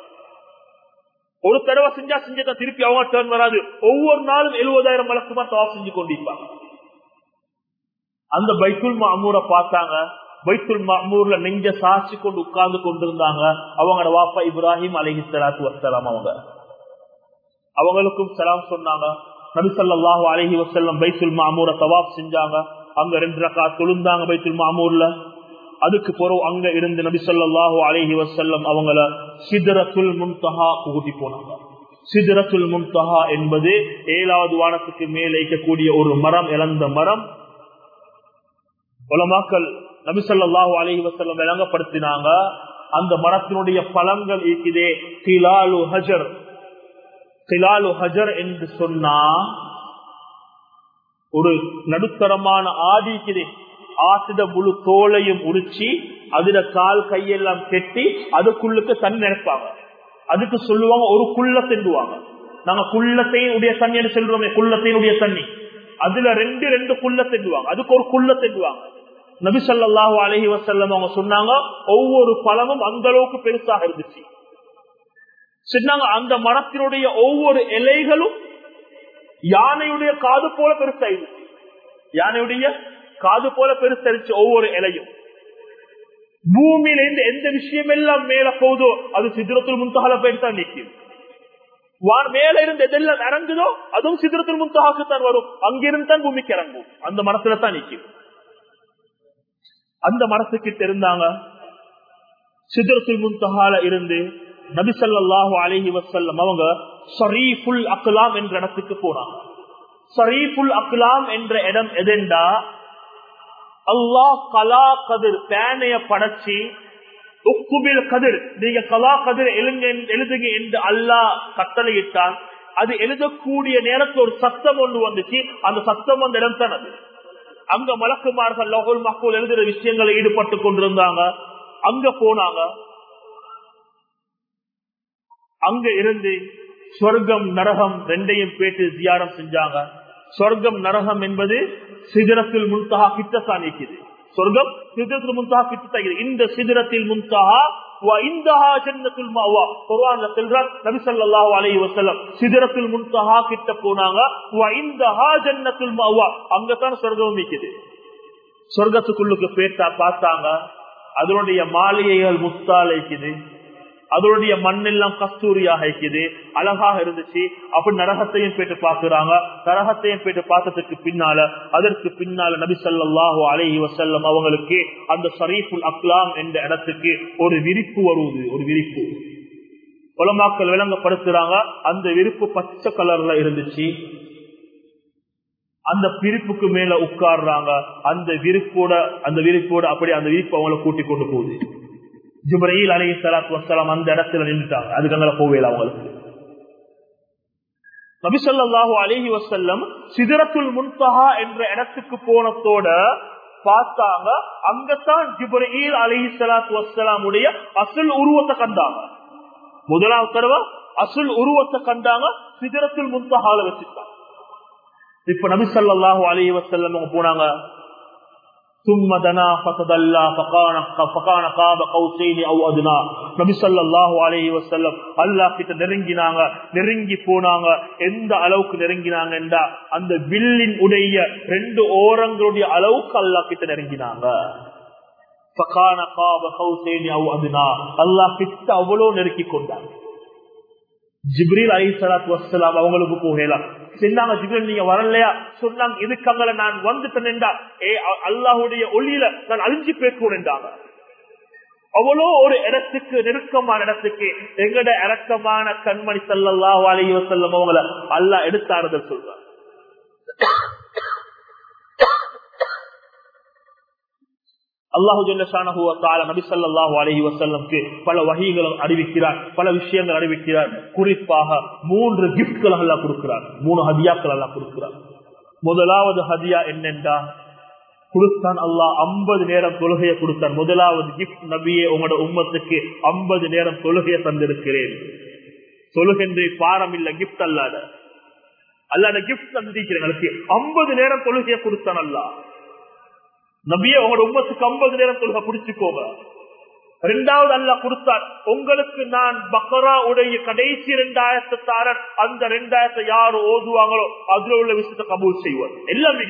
Speaker 1: ஒரு தடவை செஞ்சா திருப்பி அவங்க டர்ன் வராது. ஒவ்வொரு நாளும் 70,000 மலக்குமார் தவாப் செஞ்சு கொண்டிருப்பாங்க. அந்த பைத்துல் மாமூரை பார்த்தாங்க. பைத்துல் மாமூர்ல நெஞ்ச சாட்சி கொண்டு உட்கார்ந்து கொண்டிருந்தாங்க அவங்களோட வாப்பா இப்ராஹிம் அலைஹிஸ்ஸலாத்து வஸ்ஸலாம். அவங்களுக்கும் சலாம் சொன்னாங்க. நபி ஸல்லல்லாஹு அலைஹி வஸல்லம் பைத்துல் மாமூரை தவாப் செஞ்சாங்க. அங்க 2 ரக்காத் தொழுந்தாங்க பைத்துல் மாமூர்ல. அதுக்கு பிறகு அங்க இருந்து நபி ஸல்லல்லாஹு அலைஹி வஸல்லம் அவங்கள சித்ரத்துல் முன்தஹா கூட்டி போனாங்க. சித்ரத்துல் முன்தஹா என்பது 7வது வானத்துக்கு மேலே இருக்கக்கூடிய ஒரு மரம், இழந்த மரம். உலமாக்கள் நபி ஸல்லல்லாஹு அலைஹி வஸல்லம் விளங்கப்படுத்தினாங்க, அந்த மரத்தினுடைய பழங்கள் இருக்குதே கிலாலு ஹஜர். கிலாலு ஹஜர் என்று சொன்னா ஒரு நடுத்தரமான ஆதி இருக்குது. ஆசிட முழு தோலையும் உரிச்சி அதுல கால் கையெல்லாம் கெட்டி அதுக்குள்ளுக்கு தண்ணி நினைப்பாங்க. அதுக்கு சொல்லுவாங்க ஒரு குள்ள தெண்டுவாங்க. நாங்க குள்ளத்தையும் உடைய தண்ணி சொல்றோமே, குள்ளத்தையுடைய தண்ணி, அதுல 2 குள்ள தெண்டுவாங்க. அதுக்கு ஒரு குள்ள தெண்டுவாங்க. நபி ஸல்லல்லாஹு அலைஹி வஸல்லம் அவங்க சொன்னாங்க, ஒவ்வொரு பழமும் அந்த அளவுக்கு பெருசாக இருந்துச்சு. சொன்னாங்க அந்த மரத்தினுடைய ஒவ்வொரு இலைகளும் யானையுடைய காது போல பெருசாயிருச்சு, யானையுடைய காது போல பெருசரிச்சு ஒவ்வொரு இலையும். பூமியில இருந்து எந்த விஷயம் எல்லாம் மேல போகுதோ அது சித்ரத்துல் முன்தஹால போயிட்டு தான் நிற்கும். மேல இருந்து எதெல்லாம் இறங்குதோ அதுவும் சித்ரத்துல் முன்தஹாக்கு தான் வரும். அங்கிருந்து தான் பூமிக்கு இறங்கும். அந்த மரத்துல தான் நிற்கும். அந்த மரத்துக்கிட்ட இருந்தாங்க. சித்ரத்துல் முன்தஹால இருந்து நபி ஸல்லல்லாஹு அலைஹி வஸல்லம் அவங்க ஸரீஃபுல் அக்லாம் என்ற இடத்துக்கு போனாங்க. ஸரீஃபுல் அக்லாம் என்ற இடம் எதெண்டா, அல்லாஹ் கலா கதிர் பேனைய படைச்சி உக்குபில் கதிர் நீங்க கலா கதிர் எழுதுங்க என்று அல்லாஹ் கட்டளையிட்டான். அது எழுதக்கூடிய நேரத்தில் ஒரு சத்தம் ஒன்று வந்துச்சு. அந்த சத்தம் அந்த இடம் தான் அது. அங்க மலக்குமார்கள் லஹுல் மஹ்ஃபூல் எழுதுற விஷயங்களை ஈடுபட்டு கொண்டிருந்தாங்க. அங்க போனாங்க. அங்க இருந்து சொர்க்கம் நரகம் ரெண்டையும் பேட்டு ஜியாரம் செஞ்சாங்க. சொர்க்கம் நரகம் என்பது சிதறத்தில் முன்தஹா கிட்டத்தான் இருக்குது. சொர்க்கம் சிதறத்தில் முன்தஹா கிட்டத்தான். இந்த சிதறத்தில் முன்தஹா வஇந்தஹா ஜன்னத்துல் மஅவா குர்ஆன்ல சொல்றார் நபி ஸல்லல்லாஹு அலைஹி வஸல்லம் சிதறத்தில் முன்தஹா கிட்ட போனாங்க. வஇந்தஹா ஜன்னத்துல் மஅவா அங்க தான் சொர்க்கம் இருக்குது. சொர்க்கத்துக்குள்ளுக்கு பேட்டா பார்த்தாங்க. அதனுடைய மாளிகைகள் முத்தால் இருக்குது. அதனுடைய மண்ணெல்லாம் கஸ்தூரியாக இருக்குது. அழகாக இருந்துச்சு. அப்படி நரகத்தையும் போயிட்டு பாக்குறாங்க. நரகத்தையும் போயிட்டு பார்த்ததுக்கு பின்னால அதற்கு பின்னால நபி ஸல்லல்லாஹு அலைஹி வஸல்லம் அவங்களுக்கு அந்த ஸரீஃபுல் அக்லாம் என்ற இடத்துக்கு ஒரு விரிப்பு வருவது. ஒரு விரிப்பு உலமாக்கள் விளங்கப்படுத்துறாங்க. அந்த விரிப்பு பச்சை கலர்ல இருந்துச்சு. அந்த விரிப்புக்கு மேல உட்கார்றாங்க. அந்த விரிப்போட அப்படி அந்த விரிப்பு அவங்களை கூட்டிக் கொண்டு போகுது. ஜிப்ரீல் அலைஹிஸ்ஸலாத்து வஸ்ஸலாம் அந்த இடத்துல நின்றுட்டாங்க. அதுக்கு அங்க போவேல அவங்களுக்கு. நபி ஸல்லல்லாஹு அலைஹி வஸல்லம் சிதறத்துல் முன்தஹா என்ற இடத்துக்கு போனதோட பார்த்தாங்க. அங்கதான் ஜிப்ரீல் அலைஹிஸ்ஸலாத்து வஸ்ஸலாம் உடைய அசல் உருவத்தை கண்டாங்க. முதலாவது தடவை அசல் உருவத்தை கண்டாங்க. சிதறத்துல் முன்தஹால வச்சுட்டாங்க. இப்ப நபி ஸல்லல்லாஹு அலைஹி வஸல்லம் அவங்க போனாங்க. ثم دنا فتدلى فكان قاب قوسين او ادنى. நபி ஸல்லல்லாஹு அலைஹி வஸல்லம் அல்லாஹ் கிட்ட நெருங்கி போனாங்க. எந்த அளவுக்கு நெருங்கினாங்கன்றா அந்த வில்லின் உடைய ரெண்டு ஓரங்களுடைய அளவுக்கு அல்லாஹ் கிட்ட நெருங்கினாங்க. فكان قاب قوسين او ادنى அல்லாஹ் கிட்ட அவ்வளவு நெருக்கி கொண்டாங்க. ஜிப்ரீல் அலைஹிஸ்ஸலாத்து வஸ்ஸலாம் அவங்களுக்கு போகலாம் சொன்னாங்க. ஜிப்ரீல் நீங்க வரலையா? சொன்னாங்க இதுக்கங்கள நான் வந்துட்டேன்டா அல்லாஹ்வுடைய ஒளியில நான் அழிஞ்சு போய்க்கூடாங்க. அவ்வளோ ஒரு இடத்துக்கு நெருக்கமான இடத்துக்கு எங்கட இரக்கமான கண்மணி ஸல்லல்லாஹு அலைஹி வஸல்லம் அவங்கள அல்லாஹ் எடுத்தாறுதல் சொல்றார். அல்லாஹு ஜல்ல ஷானஹு வ தஆலா நபி ஸல்லல்லாஹு அலைஹி வஸல்லம்க்கு பல வஹீகளை அறிவிக்கிறார், பல விஷயங்கள் அறிவிக்கிறார். குறிப்பாக 3 கிஃப்ட்கள் அல்லாஹ் கொடுக்கிறார், 3 ஹதியாக்கள் அல்லாஹ் கொடுக்கிறார். முதலாவது ஹதியா என்னென்றா கொடுத்தான் அல்லாஹ் 50 நேரம் தொழுகையை கொடுத்தான். முதலாவது கிஃப்ட் நபியே உங்களோட உம்மத்துக்கு 50 நேரம் தொழுகையை தந்திருக்கிறேன். தொழுகின்ற பாரம் இல்ல, கிஃப்ட் அல்லாத கிஃப்ட் தந்திருக்கிறேன். 50 நேரம் தொழுகையை கொடுத்தான் அல்லாஹ். நபியே உங்களோட உம்மத்துக்கு 50 நேரம் தொழுகை பிடிச்சுக்கோங்க. இரண்டாவது அல்லாஹ் கொடுத்தார், உங்களுக்கு நான் பக்ரா உடைய கடைசி 2 ஆயத்தை தாரன். அந்த 2 ஆயத்தை யாரு ஓதுவாங்களோ அதுல உள்ள விஷயத்தை கபூல் செய்வார். எல்லாம்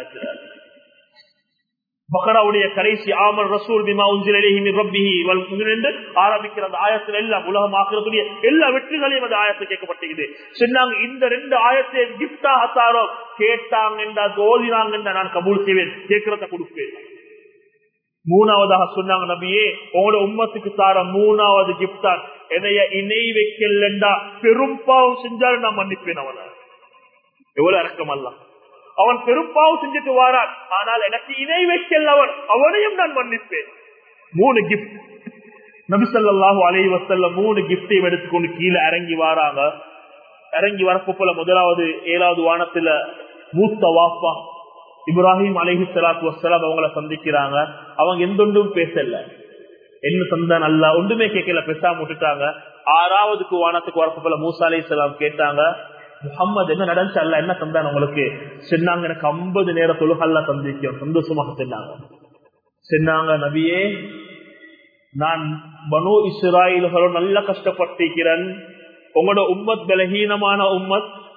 Speaker 1: பக்ராவுடைய கடைசி ஆமர் ரசூல் பிமா உன்சில இலைஹி மின் ரப்பிஹி வல் முஃமினூன் என்று ஆரம்பிக்கிற அந்த ஆயத்தில் எல்லாம் உலகம் ஆக்கிரத்துடைய எல்லா வெற்றிகளையும் அந்த ஆயத்தை கேட்கப்பட்டிருக்குது. சொன்னாங்க இந்த 2 ஆயத்தை கிஃப்டாக தாரோம். கேட்டாங்க என்றா ஓதினாங்க என்றா நான் கபூல் செய்வேன், கேட்கிறத கொடுப்பேன். மூணாவதாக சொன்னாங்க நபியே உங்களோட உம்மத்துக்கு தார 3வது கிஃப்ட் தான் என்னைய இணை வைக்கலண்டா பெரும் பாவம் செஞ்சாலும் நான் மன்னிப்பேன். அவன எவ்வளவு இரக்கம் அல்லாஹ். அவன் பெரும்பாவம் செஞ்சுட்டு வாரான், ஆனால் எனக்கு இணை வைக்கல் அவனையும் நான் மன்னிப்பேன். 3 கிஃப்ட் நபி ஸல்லல்லாஹு அலைஹி வஸல்லம் 3 கிஃப்டையும் எடுத்துக்கொண்டு கீழே இறங்கி வராங்க. இறங்கி வரப்போல முதலாவது 7வது வானத்துல மூத்த வாப்பா இப்ராஹிம் அலைஹிஸ்ஸலாத்து வஸ்ஸலாம் அவங்கள சந்திக்கிறாங்க. அவங்க எந்தொன்றும் பேசல, என்ன சந்தான் அல்ல ஒன்றுமே கேட்கல, பேசாம விட்டுட்டாங்க. 6வது வானத்துக்கு வரப்போல மூசா அலைஹிஸ்ஸலாம் கேட்டாங்க, முஹம்மது என்ன நடந்துச்சு அல்ல என்ன தந்தான் உங்களுக்கு? சொன்னாங்க எனக்கு 50 நேரம் தொழுகல்ல தந்திருக்கோம். சந்தோஷமாக சொன்னாங்க நபியே நான் பனு இஸ்ராயீல்களோட நல்ல கஷ்டப்பட்டிருக்கிறேன். உங்களோட உம்மத் பலஹீனமான உம்மத்,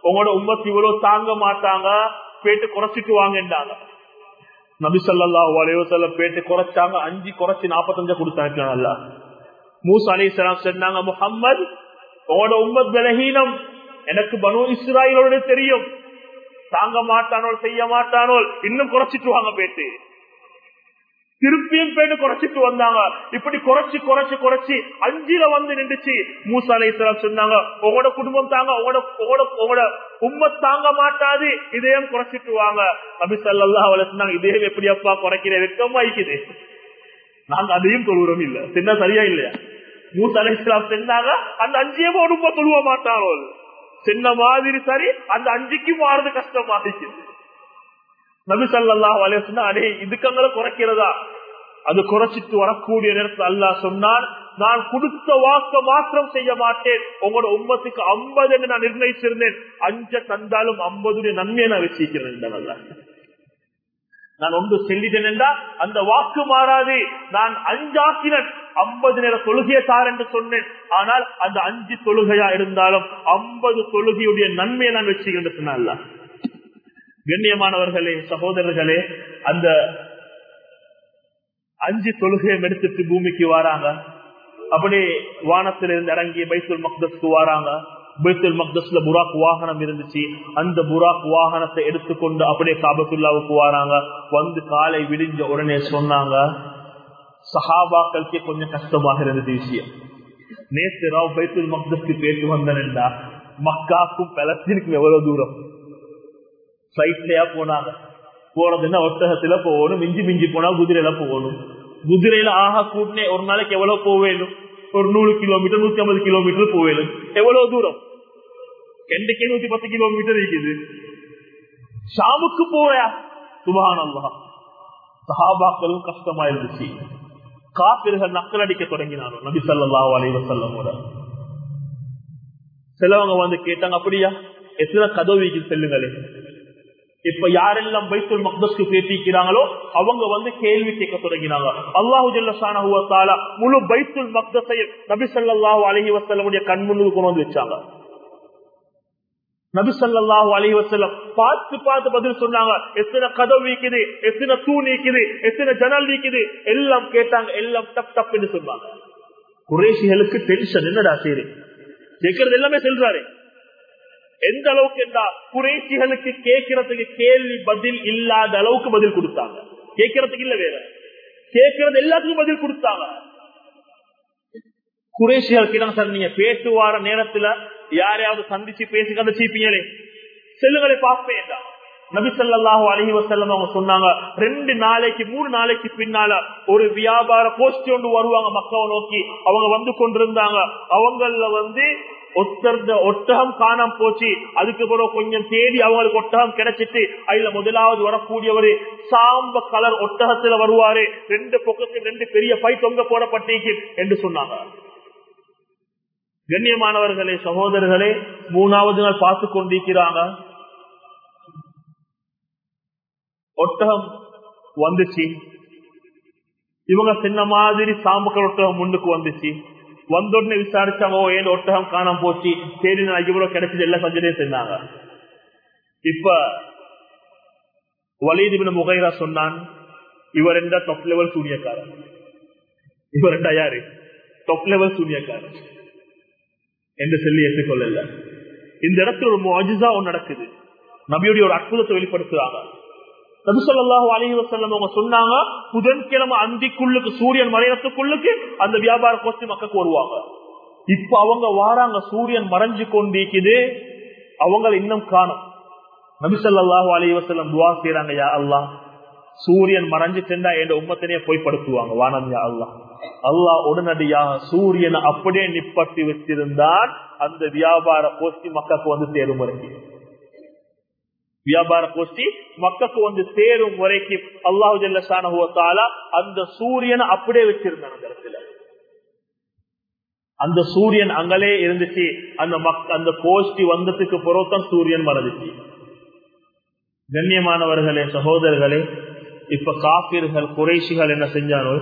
Speaker 1: உங்களோட உம்மத்து இவ்வளவு தாங்க மாட்டாங்க, பேட்டு குறைச்சிட்டு வாங்கன்றாங்க. நபி ஸல்லல்லாஹு அலைஹி வஸல்லம் பேட்டு குறைச்சாங்க, 5 குறைச்சி 45 கொடுத்தாங்க. மூசா அலைஹிஸ்ஸலாம் சொன்னாங்க, முஹம்மது உங்களோட உம்மத் பலஹீனம், எனக்கு பனு இஸ்ராயீலோட தெரியும், தாங்க மாட்டானோல் செய்ய மாட்டானோல், இன்னும் குறைச்சிட்டு வாங்க பேட்டு. திருப்பியும் பேட்டு குறைச்சிட்டு வந்தாங்க. இப்படி குறைச்சு குறைச்சு குறைச்சி 5 வந்து நின்றுச்சு. மூசா அலைஹிஸ்ஸலாம் சொன்னாங்க, உங்களோட குடும்பம் தாங்க, உங்களோட உம்மத் தாங்க மாட்டாது, இதையும் குறைச்சிட்டு வாங்க. நபி ஸல்லல்லாஹு அலைஹி வஸல்லம் இதையும் எப்படி அப்பா குறைக்கிற, வெக்கமா இருக்குது, நாங்க அதையும் தொழுறோம் இல்ல, சின்ன சரியா இல்லையா? மூசா அலைஹிஸ்ஸலாம் சொன்னாங்க, அந்த 5 ஒரு உம்மத் தொழுவ மாட்டாரோ, சின்ன மாதிரி சரி, அந்த 5க்கு மாறுறது கஷ்டமா இருக்குது. நபி ஸல்லல்லாஹு அலைஹி வஸல்லம் அடே இதுக்கங்கள குறைக்கிறதா? அது குறைச்சிட்டு வரக்கூடிய நேரத்தில் அல்லாஹ் சொன்னான், நான் கொடுத்த வாக்க மாற்றம் செய்ய மாட்டேன், உங்களோட உம்மத்துக்கு 50 என்று நான் நிர்ணயிச்சிருந்தேன், 5 தந்தாலும் 50 நன்மையை நான் வச்சிருக்கிறேன். நான் ஒன்று சொல்லிட்டேன் என்றா அந்த வாக்கு மாறாது. நான் 5 ஆக்கினேன், 50 நேர தொழுகையை தார் என்று சொன்னேன். ஆனால் அந்த 5 தொழுகையா இருந்தாலும் 50 தொழுகையுடைய நன்மையை நான் வச்சுக்கின்றேன். கண்ணியமானவர்களே, சகோதரர்களே, அந்த 5 தொழுகையை எடுத்துட்டு பூமிக்கு வராங்க. அப்படி வானத்திலிருந்து இறங்கி பைத்துல் மக்தஸ்க்கு வராங்க. பைத்துல் மக்தஸ்ல புராக் வாகனம் இருந்துச்சு. அந்த புராக் வாகனத்தை எடுத்துக்கொண்டு அப்படியே காபத்துல்லாவுக்கு வராங்க. வந்து காலை விடிஞ்ச உடனே சொன்னாங்க, சஹாபாக்களுக்கு கொஞ்சம் கஷ்டமாக இருந்தது விஷயம். நேற்று ராவ் பைத்துல் மக்தஸ்க்கு போயிட்டு வந்தேன்டா, மக்காக்கும் பலஸ்தீனுக்கும் எவ்வளவு தூரம்? பிளைட்லயா போனாங்க. போறதுன்னா ஒட்டகத்துல போகணும், மிஞ்சி மிஞ்சி போனா குதிரையில போகணும். குதிரையில ஆக கூட்டினே ஒரு நாளைக்கு எவ்வளவு போவேணும்? ஒரு 100 கிலோமீட்டர் 150 கிலோமீட்டர் போவேணும். எவ்வளவு தூரம்? 110 கிலோமீட்டர் இருக்குது. ஷாமுக்கு போயா? சுப்ஹானல்லாஹ். சஹாபாக்களும் கஷ்டமா இருந்துச்சு. காபிர்கள் நக்கல் அடிக்க தொடங்கினாங்க நபி ஸல்லல்லாஹு அலைஹி வஸல்லமோட. சிலவங்க வந்து கேட்டாங்க, அப்படியா எத்தனை கதவிக்கு செல்லுங்களே. இப்ப யாரெல்லாம் பைத்துல் மக்தஸ்க்கு பேசிக்கிறாங்களோ அவங்க வந்து கேள்வி கேட்க தொடங்கினாங்க. அல்லாஹு ஜல்ல ஷானஹு வ தஆலா முழு பைத்துல் மக்தஸை நபி ஸல்லல்லாஹு அலைஹி வஸல்லமுடைய கண் முன்னுக்கு கொண்டு வந்து வச்சாங்க. நபி ஸல்லல்லாஹு அலைஹி வஸல்லம் பார்த்து பார்த்து பதில் சொன்னாங்க. எத்தனை கதவு இருக்குது, எத்தனை தூண் இருக்குது, எத்தனை ஜன்னல் இருக்குது, எல்லாம் கேட்டாங்க. எல்லாம் டப் டப் என்று சொன்னாங்க. குறைஷிகளுக்கு டென்ஷன், என்னடா சரி கேட்கறது எல்லாமே சொல்றாரு. எந்த அளவுக்கு என்றா குறைஷிகளுக்கு கேட்கறதுக்கு கேள்வி பதில் இல்லாத அளவுக்கு பதில் கொடுத்தாங்க. கேட்கறதுக்கு இல்ல, வேற கேட்கறது எல்லாத்துக்கும் பதில் கொடுத்தாங்க. குறைஷிகள் கேட்டாங்க, சார் நீங்க பேசு வார நேரத்துல யாரையாவது சந்திச்சு பேசி கதைச்சிப்பீங்களே, செல்லுங்களை பார்ப்பேன். நபி ஸல்லல்லாஹு அலைஹி வஸல்லம் அவங்க சொன்னாங்க, 2 நாளைக்கு 3 நாளைக்கு பின்னால ஒரு வியாபார கோஷ்டி ஒன்று வருவாங்க மக்காவை நோக்கி. அவங்க வந்து கொண்டிருந்தாங்க. அவங்கள வந்து ஒட்டகம் காணாம போச்சு. அதுக்கு பிறகு கொஞ்சம் தேடி அவங்களுக்கு ஒட்டகம் கிடைச்சிட்டு அதுல முதலாவது வரக்கூடியவரு சாம்ப கலர் ஒட்டகத்துல வருவாரு. 2 பக்கத்துக்கு 2 பெரிய பை தொங்க போடப்பட்டீங்க என்று சொன்னாங்க. கண்ணியமானவர்களே, சகோதரர்களே, 3வது நாள் பார்த்து கொண்டிருக்கிறாங்க. ஒட்டகம் வந்துச்சு. இவங்க சின்ன மாதிரி சாம்புக்கள் ஒட்டகம் முன்னுக்கு வந்துச்சு. வந்தோடனே விசாரிச்சாங்க, ஏன் ஒட்டகம் காணாம போச்சு, சரி நான் இவ்வளவு கிடைச்சது எல்லாம் சஞ்சனே சொன்னாங்க. இப்ப வலீத் இப்னு முகைரா சொன்னான், இவர் என்ன டாப் லெவல் சூனியக்காரன். இவர் என்ன யாரு? டாப் லெவல் சூனியக்காரன் என்று சொல்லி ஏற்றுக்கொள்ளல. இந்த இடத்துல ஒரு முஅஜிஸா ஒன்று நடக்குது. நபியுடைய ஒரு அற்புதத்தை வெளிப்படுத்துறாங்க. நபி ஸல்லல்லாஹு அலைஹி வஸல்லம் அவங்க சொன்னாங்க, புதன்கிழமை அந்திக்குள்ளுக்கு சூரியன் மறையறதுக்குள்ளுக்கு அந்த வியாபார கோஷ்டி மக்களுக்கு வருவாங்க. இப்ப அவங்க வாராங்க, சூரியன் மறைஞ்சு கொண்டிருக்குது, அவங்க இன்னும் காணும். நபி ஸல்லல்லாஹு அலைஹி வஸல்லம் துஆ செய்றாங்க, யா அல்லாஹ் சூரியன் மறைஞ்சிட்டா என் உம்மத்தினே போய் படுத்துவாங்க வானம், யா அல்லாஹ். அல்லாஹ் உடனடியாக சூரியனை அப்படியே நிப்பட்டி வச்சிருந்தான். அந்த வியாபார கோஷ்டி மக்களுக்கு வந்து சேரும் வரைக்கும், வியாபார கோஷ்டி மக்களுக்கு வந்து சேரும் வரைக்கும் அல்லாஹு ஜல்ல ஷானஹு வ தஆலா அந்த சூரியனை அப்படியே வச்சிருந்தாங்க. அந்த இடத்துல அந்த சூரியன் அங்கலே இருந்துச்சு. அந்த கோஷ்டி வந்ததுக்கு பிறகுதான் சூரியன் மறைஞ்சிச்சு. கண்ணியமானவர்களே, சகோதரர்களே, இப்ப காபிர்கள் குறைஷிகள் என்ன செஞ்சானோ,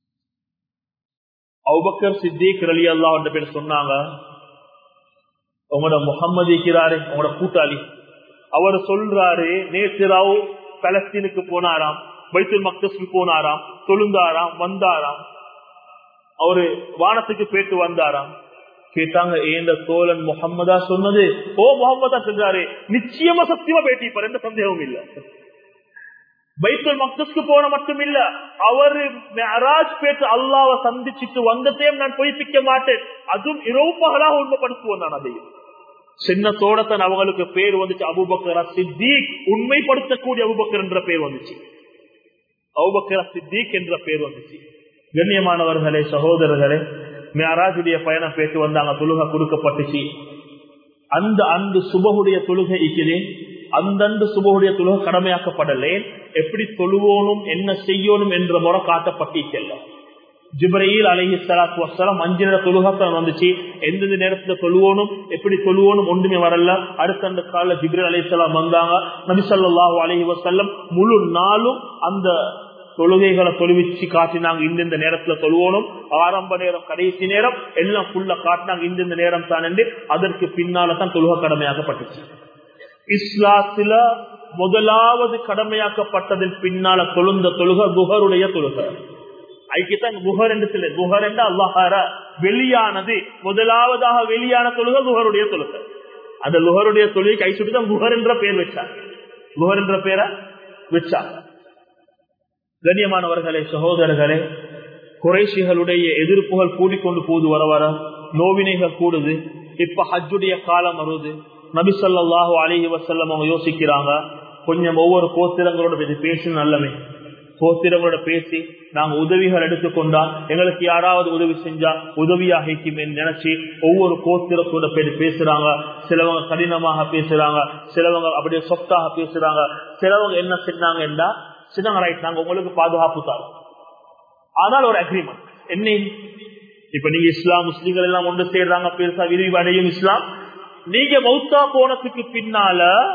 Speaker 1: அபூபக்கர் சித்திக் ரலியல்லாஹு அன்ஹு பேர் சொன்னாங்க, உங்களோட முகம்மது இருக்கிறாரு, உங்களோட கூட்டாளி, அவர் சொல்றாரு நேற்று பலஸ்தீனுக்கு போனாராம், பைத்துல் மக்தஸ்க்கு போனாராம், தொழுந்தாராம், வந்தாராம், அவரு வானத்துக்கு போயிட்டு வந்தாராம். கேட்டாங்க ஏந்த தோழன் முகம்மதா சொன்னது? ஓ முகம்மதா சொல்றாரு, நிச்சயமா சத்தியமா பேட்டிப்பார், எந்த சந்தேகமும் இல்ல. பைத்துல் மக்தஸ்க்கு போன மட்டும் இல்ல, அவரு மிஅராஜ் பேட்டு அல்லாஹ்வை சந்திச்சுட்டு வந்ததையும் நான் பொய்ப்பிக்க மாட்டேன், அதுவும் இரவு பகலாக உண்மைப்படுத்துவோம். நான் அதையும் சின்னத்தோட தான் அவங்களுக்கு பேர் வந்துச்சு அபூபக்கர் சித்திக், உண்மைப்படுத்தக்கூடிய அபூபக்கர் என்ற பேர் வந்துச்சு, அபூபக்கர் சித்திக் என்ற பேர் வந்துச்சு. கண்ணியமானவர்களே, சகோதரர்களே, மிஅராஜுடைய பயணம் பேட்டு வந்தாங்க, தொழுகை கொடுக்கப்பட்டுச்சு. அந்த சுபஹுடைய தொழுகை இருக்குது, அந்த சுபஹுடைய தொழுகை கடமையாக்கப்படலே. எப்படி தொழுவோனும் என்ன செய்யணும் என்ற முறை காட்டப்பட்டிருக்கல. ஜிப்ரீல் அலைஹிஸ்ஸலாத்து வஸ்ஸலாம் 5 நேர தொழுகை வந்துச்சு. எந்தெந்த நேரத்துல தொழுவோனும் எப்படி தொழுவோனும் ஒன்றுமே வரல. அடுத்த கால ஜிப்ரீல் அலைஹிஸ்ஸலாம் வந்தாங்க. நபி ஸல்லல்லாஹு அலைஹி வஸல்லம் முழு நாளும் அந்த தொழுகைகளை தொழுவிச்சு காட்டினாங்க. இந்த நேரத்துல தொழுவோனும், ஆரம்ப நேரம், கடைசி நேரம் எல்லாம் ஃபுல்லா காட்டினாங்க. இந்த நேரம் தான் என்று அதற்கு பின்னால தான் தொழுகை கடமையாக்கப்பட்டுச்சு. இஸ்லாத்துல முதலாவது கடமையாக்கப்பட்டதன் பின்னால தொழுந்த தொழுகை துஹருடைய தொழுகை. ஐக்கியத்தான் குஹர் என்று சொல்ல, குஹர் என்ற அல்லாஹார வெளியானது, முதலாவதாக வெளியான தொழுகை குஹருடைய தொழுகை. அந்த குஹருடைய தொழுகை கை சுட்டு தான் குஹர் என்ற பெயர் வச்சாங்க, குஹர் என்ற பெயரை வச்சாங்க. கண்ணியமானவர்களே, சகோதரர்களே, குறைஷிகளுடைய எதிர்ப்புகள் கூடிக்கொண்டு போது வர வர நோவினைகள் கூடுது. இப்ப ஹஜ்ஜுடைய காலம் வருது. நபி ஸல்லல்லாஹு அலைஹி வஸல்லம் அவங்க யோசிக்கிறாங்க, கொஞ்சம் ஒவ்வொரு கோத்திரங்களோட பேசி நல்லமே, கோத்திரங்களோட பேசி நாங்க உதவிகள் எடுத்துக்கொண்டா எங்களுக்கு யாராவது உதவி செஞ்சா உதவியாக நினைச்சு ஒவ்வொரு கோத்திரத்தோட பேசுறாங்க. சிலவங்க கடினமாக பேசுறாங்க, சிலவங்க அப்படியே சொத்தாக பேசுறாங்க. சிலவங்க என்ன செஞ்சாங்கன்னா, சின்ன ரைட் நாங்க உங்களுக்கு பாதுகாப்பு தரோம், ஆனால் ஒரு அக்ரிமெண்ட் என்ன, இப்ப நீங்க இஸ்லாம் முஸ்லீம்கள் எல்லாம் ஒன்று சேர்றாங்க, பெருசா விரிவடையும் இஸ்லாம். நீங்க மௌத்தா போனதுக்கு பின்னால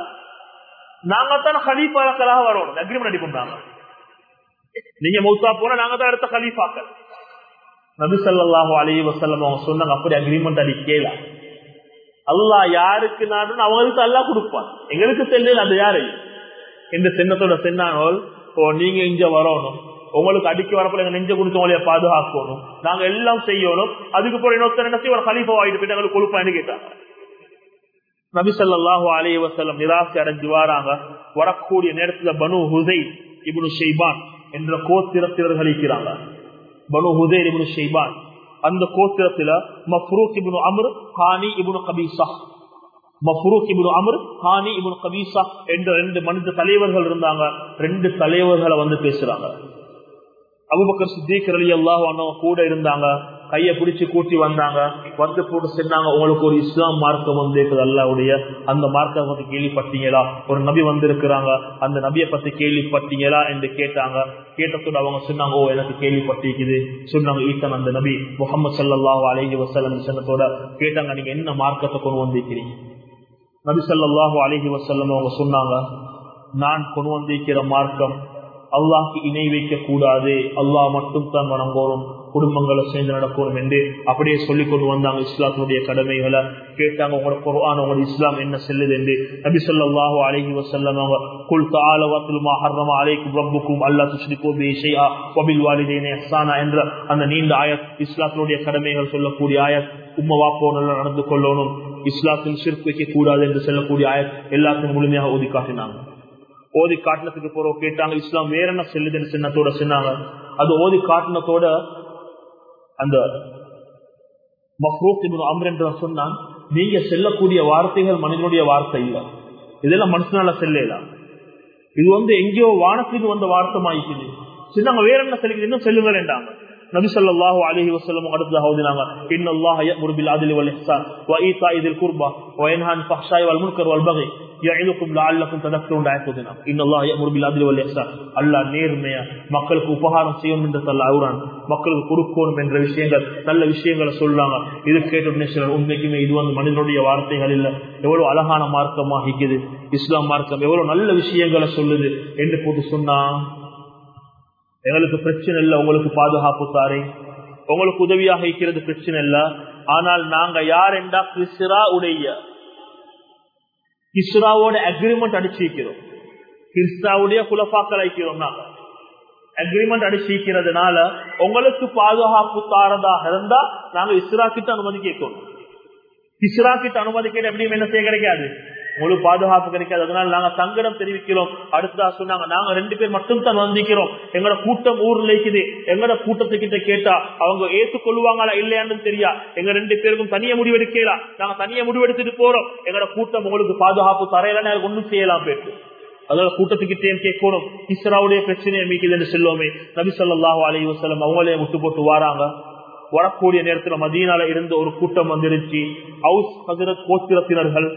Speaker 1: நாங்க தான் ஹலீஃபாக்களாக வரணும், அக்ரிமெண்ட் அடி பண்றாங்க. நீங்க மௌத்தா போனா நாங்க தான் அடுத்த ஹலீஃபாக்கள். நபி ஸல்லல்லாஹு அலைஹி வஸல்லம் அவங்க சொன்னாங்க, அப்படி அக்ரிமெண்ட் அடி கேள, அல்லாஹ் யாருக்கு நாடுன்னு அவங்களுக்கு அல்லாஹ் கொடுப்பான், எங்களுக்கு தெரியல அது யாரு. இந்த சின்னத்தோட சென்னானோல், நீங்க இங்க வரணும், உங்களுக்கு அடிக்க வரப்போ எங்க நெஞ்ச குடிச்சு உங்களைய பாதுகாக்கணும், நாங்க எல்லாம் செய்யணும். அதுக்கு போற இன்னொருத்தர் என்ன செய்ய, ஒரு ஹலீஃபா ஆயிட்டு போயிட்டு எங்களுக்கு கொழுப்பான்னு கேட்டாங்க. நபி ஸல்லல்லாஹு அலைஹி வஸல்லம் நிராசை அடைஞ்சு வராங்க. வரக்கூடிய நேரத்துல பனு ஹுதைல் இப்னு ஷைபான் என்ற கோத்திரத்தினர்கள் இருக்கிறாங்க. பனு ஹுதைல் இப்னு ஷைபான், அந்த கோத்திரத்துல மஃப்ரூக் இப்னு அம்ர், ஹானி இப்னு கபீஸா, மஃப்ரூக் இப்னு அம்ர், ஹானி இப்னு கபீஸா என்ற 2 மனித தலைவர்கள் இருந்தாங்க. 2 தலைவர்களை வந்து பேசுறாங்க. அபூபக்கர் சித்திக் ரலியல்லாஹு அன்ஹு கூட இருந்தாங்க. கையை பிடிச்சு கூட்டி வந்தாங்க. வந்து போட்டு சொன்னாங்க, உங்களுக்கு ஒரு இஸ்லாம் மார்க்கம் வந்து அல்லாஹ்வுடைய அந்த மார்க்கம் பத்தி கேள்விப்பட்டீங்களா? ஒரு நபி வந்திருக்கிறாங்க, அந்த நபியை பத்தி கேள்விப்பட்டீங்களா என்று கேட்டாங்க. கேட்டதோடு அவங்க சொன்னாங்க, ஓ எனக்கு கேள்விப்பட்டிருக்குது சொன்னாங்க. ஈசன் அந்த நபி முஹம்மது ஸல்லல்லாஹு அலைஹி வஸல்லம் சொன்னதோட கேட்டாங்க, நீங்க என்ன மார்க்கத்தை கொண்டு வந்திருக்கிறீங்க? நபி ஸல்லல்லாஹு அலைஹி வஸல்லம் அவங்க சொன்னாங்க, நான் கொண்டு வந்திருக்கிற மார்க்கம் அல்லாஹ்க்கு இணை வைக்க கூடாது, அல்லாஹ் மட்டும் தான் வணங்கணும், குடும்பங்களை சேர்ந்து நடக்கணும் என்று அப்படியே சொல்லிக் கொண்டு வந்தாங்க. இஸ்லாத்தினுடைய கடமைகளை கேட்டாங்க. உங்களோட குர்ஆன், உங்களோட இஸ்லாம் என்ன சொல்லுது என்று நபி ஸல்லல்லாஹு அலைஹி வஸல்லம் அவங்க, குல் தஆலு வத்லு மா ஹர்ரம அலைக்கும் ரப்புக்கும் அல்லா துஷ்ரிகு பிஹி ஷைஆ வபில் வாலிதைனி இஹ்சானா என்ற அந்த நீண்ட ஆயத், இஸ்லாத்தினுடைய கடமைகள் சொல்லக்கூடிய ஆயத். உம்ம வாப்போட நடந்து கொள்ளணும், இஸ்லாத்தில் ஷிர்க் வைக்க கூடாது என்று சொல்லக்கூடிய ஆயத் எல்லாத்தையும் முழுமையாக ஓதி காட்டினாங்க. ஓதி காட்டினத்துக்கு போறோம் கேட்டாங்க, இஸ்லாம் வேற என்ன செல்லுதுன்னு சின்னத்தோட சொன்னாங்க. அது ஓதி காட்டினத்தோட அந்த மஃப்ரூக் இப்னு அம்ர் என்று சொன்னான், நீங்க செல்லக்கூடிய வார்த்தைகள் மனிதனுடைய வார்த்தை இல்ல, இதெல்லாம் மனுஷனால செல்லலாம், இது வந்து எங்கேயோ வானத்துக்கு வந்த வார்த்தை ஆயிக்குது. சின்னங்க வேற என்ன செல்லுது, இன்னும் செல்லுங்கள் என்றாங்க. நபி ஸல்லல்லாஹு அலைஹி வஸல்லம் அடுத்ததாக ஓதினாங்க, இன்னல்லாஹ யஅமுரு பில் அத்லி வல் இஹ்சான் வ ஈதாஇ தில் குர்பா வ யன்ஹா அனில் ஃபஹ்ஷாஇ வல் முன்கர் வல் பகி யஇதுக்கும் லஅல்லக்கும் ததக்கரூன் ஆயத்துனா. இன்னல்லாஹ யஅமுரு பில் அத்லி வல் இஹ்சான், அல்லாஹ் நேர்மையா மக்களுக்கு உபகாரம் செய்யணும் என்று அல்லாஹ் மக்களுக்கு கொடுக்கணும் என்ற விஷயங்கள், நல்ல விஷயங்களை சொல்றாங்க. இது கேட்ட உண்மைக்குமே இது வந்து மனிதனுடைய வார்த்தைகள் இல்ல, எவ்வளவு அழகான மார்க்கமாக இருக்குது இஸ்லாம் மார்க்கம், எவ்வளவு நல்ல விஷயங்களை சொல்லுது என்று போட்டு சொன்னா, எங்களுக்கு பிரச்சனை இல்ல, உங்களுக்கு பாதுகாப்பு தாரே, உங்களுக்கு உதவியாக இருக்கிறது பிரச்சனை இல்ல, ஆனால் நாங்க யார் என்றா கிஸ்ராவோட அக்ரிமெண்ட் அடிச்சிருக்கிறோம். கிஸ்ராவுடைய குலப்பாக்கள் ஐக்கிறோம். நாங்க அக்ரிமெண்ட் அடிச்சிருக்கிறதுனால உங்களுக்கு பாதுகாப்பு தாரதாக இருந்தா நாங்க இஸ்ரா கிட்ட அனுமதி கேட்கணும். இஸ்ரா கிட்ட அனுமதி கேட்டு எப்படியும் என்ன செய்ய கிடைக்காது, உங்களுக்கு பாதுகாப்பு கிடைக்காது. அதனால நாங்க சங்கடம் தெரிவிக்கிறோம். அடுத்ததா சொன்னாங்க, நாங்க 2 பேர் மட்டும் தான் வந்திக்கிறோம், எங்களோட கூட்டம் ஊர்ல இருக்குது, எங்களோட கூட்டத்துக்கிட்ட கேட்டா அவங்க ஏற்றுக்கொள்வாங்களா இல்லையான்னு தெரியா, எங்க 2 பேருக்கும் தனியா முடிவெடுக்கலாம், நாங்க தனியா முடிவெடுத்துட்டு போறோம், எங்களோட கூட்டம் உங்களுக்கு பாதுகாப்பு தரையில ஒண்ணும் செய்யலாம் போயிட்டு. அதோட கூட்டத்துக்கிட்டே கேட்கணும். இஸ்ராவுடைய பிரச்சனை மீக்குது என்று சொல்லுவோமே, நபி ஸல்லல்லாஹு அலைஹி வஸல்லம் அவங்களே முட்டு போட்டு வாராங்க. வரக்கூடிய நேரத்தில் மதீனால இருந்து ஒரு கூட்டம் வந்துருச்சு. அவுஸ் ஹஜ்ரத் கோத்திரத்தினர்கள்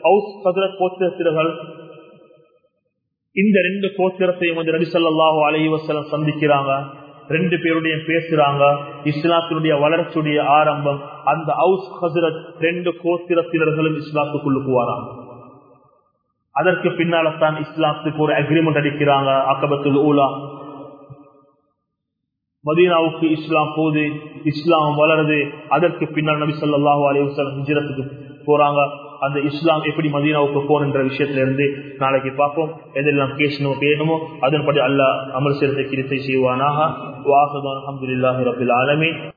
Speaker 1: இந்த 2 கோத்திரத்தையும் வந்து நபி ஸல்லல்லாஹு அலைஹி வஸல்லம் சந்திக்கிறாங்க. 2 பேருடைய பேசுறாங்க. இஸ்லாத்தினுடைய வளர்ச்சியுடைய ஆரம்பம். அந்த அவுஸ் ஹஜ்ரத் 2 கோத்திரத்தினர்களும் இஸ்லாத்துக்குள்ளுக்கு வராங்க. அதற்கு பின்னால்தான் இஸ்லாத்துக்கு ஒரு அக்ரிமெண்ட் அடிக்கிறாங்க. அகபத்துல் ஊலா, மதீனாவுக்கு இஸ்லாம் போகுது, இஸ்லாம் வளருது. அதற்கு பின்னால் நபி ஸல்லல்லாஹு அலைஹி வஸல்லம் ஹிஜ்ரத்துக்கு போறாங்க. அந்த இஸ்லாம் எப்படி மதீனாவுக்கு போகின்ற விஷயத்துல இருந்து நாளைக்கு பார்ப்போம். எதெல்லாம் பேசணுமோ அதன்படி அல்லாஹ் அமல் செய்வதற்கு கிருபை செய்வானாக. வ ஆகிரு அல்ஹம்துலில்லாஹி ரப்பில் ஆலமீன்.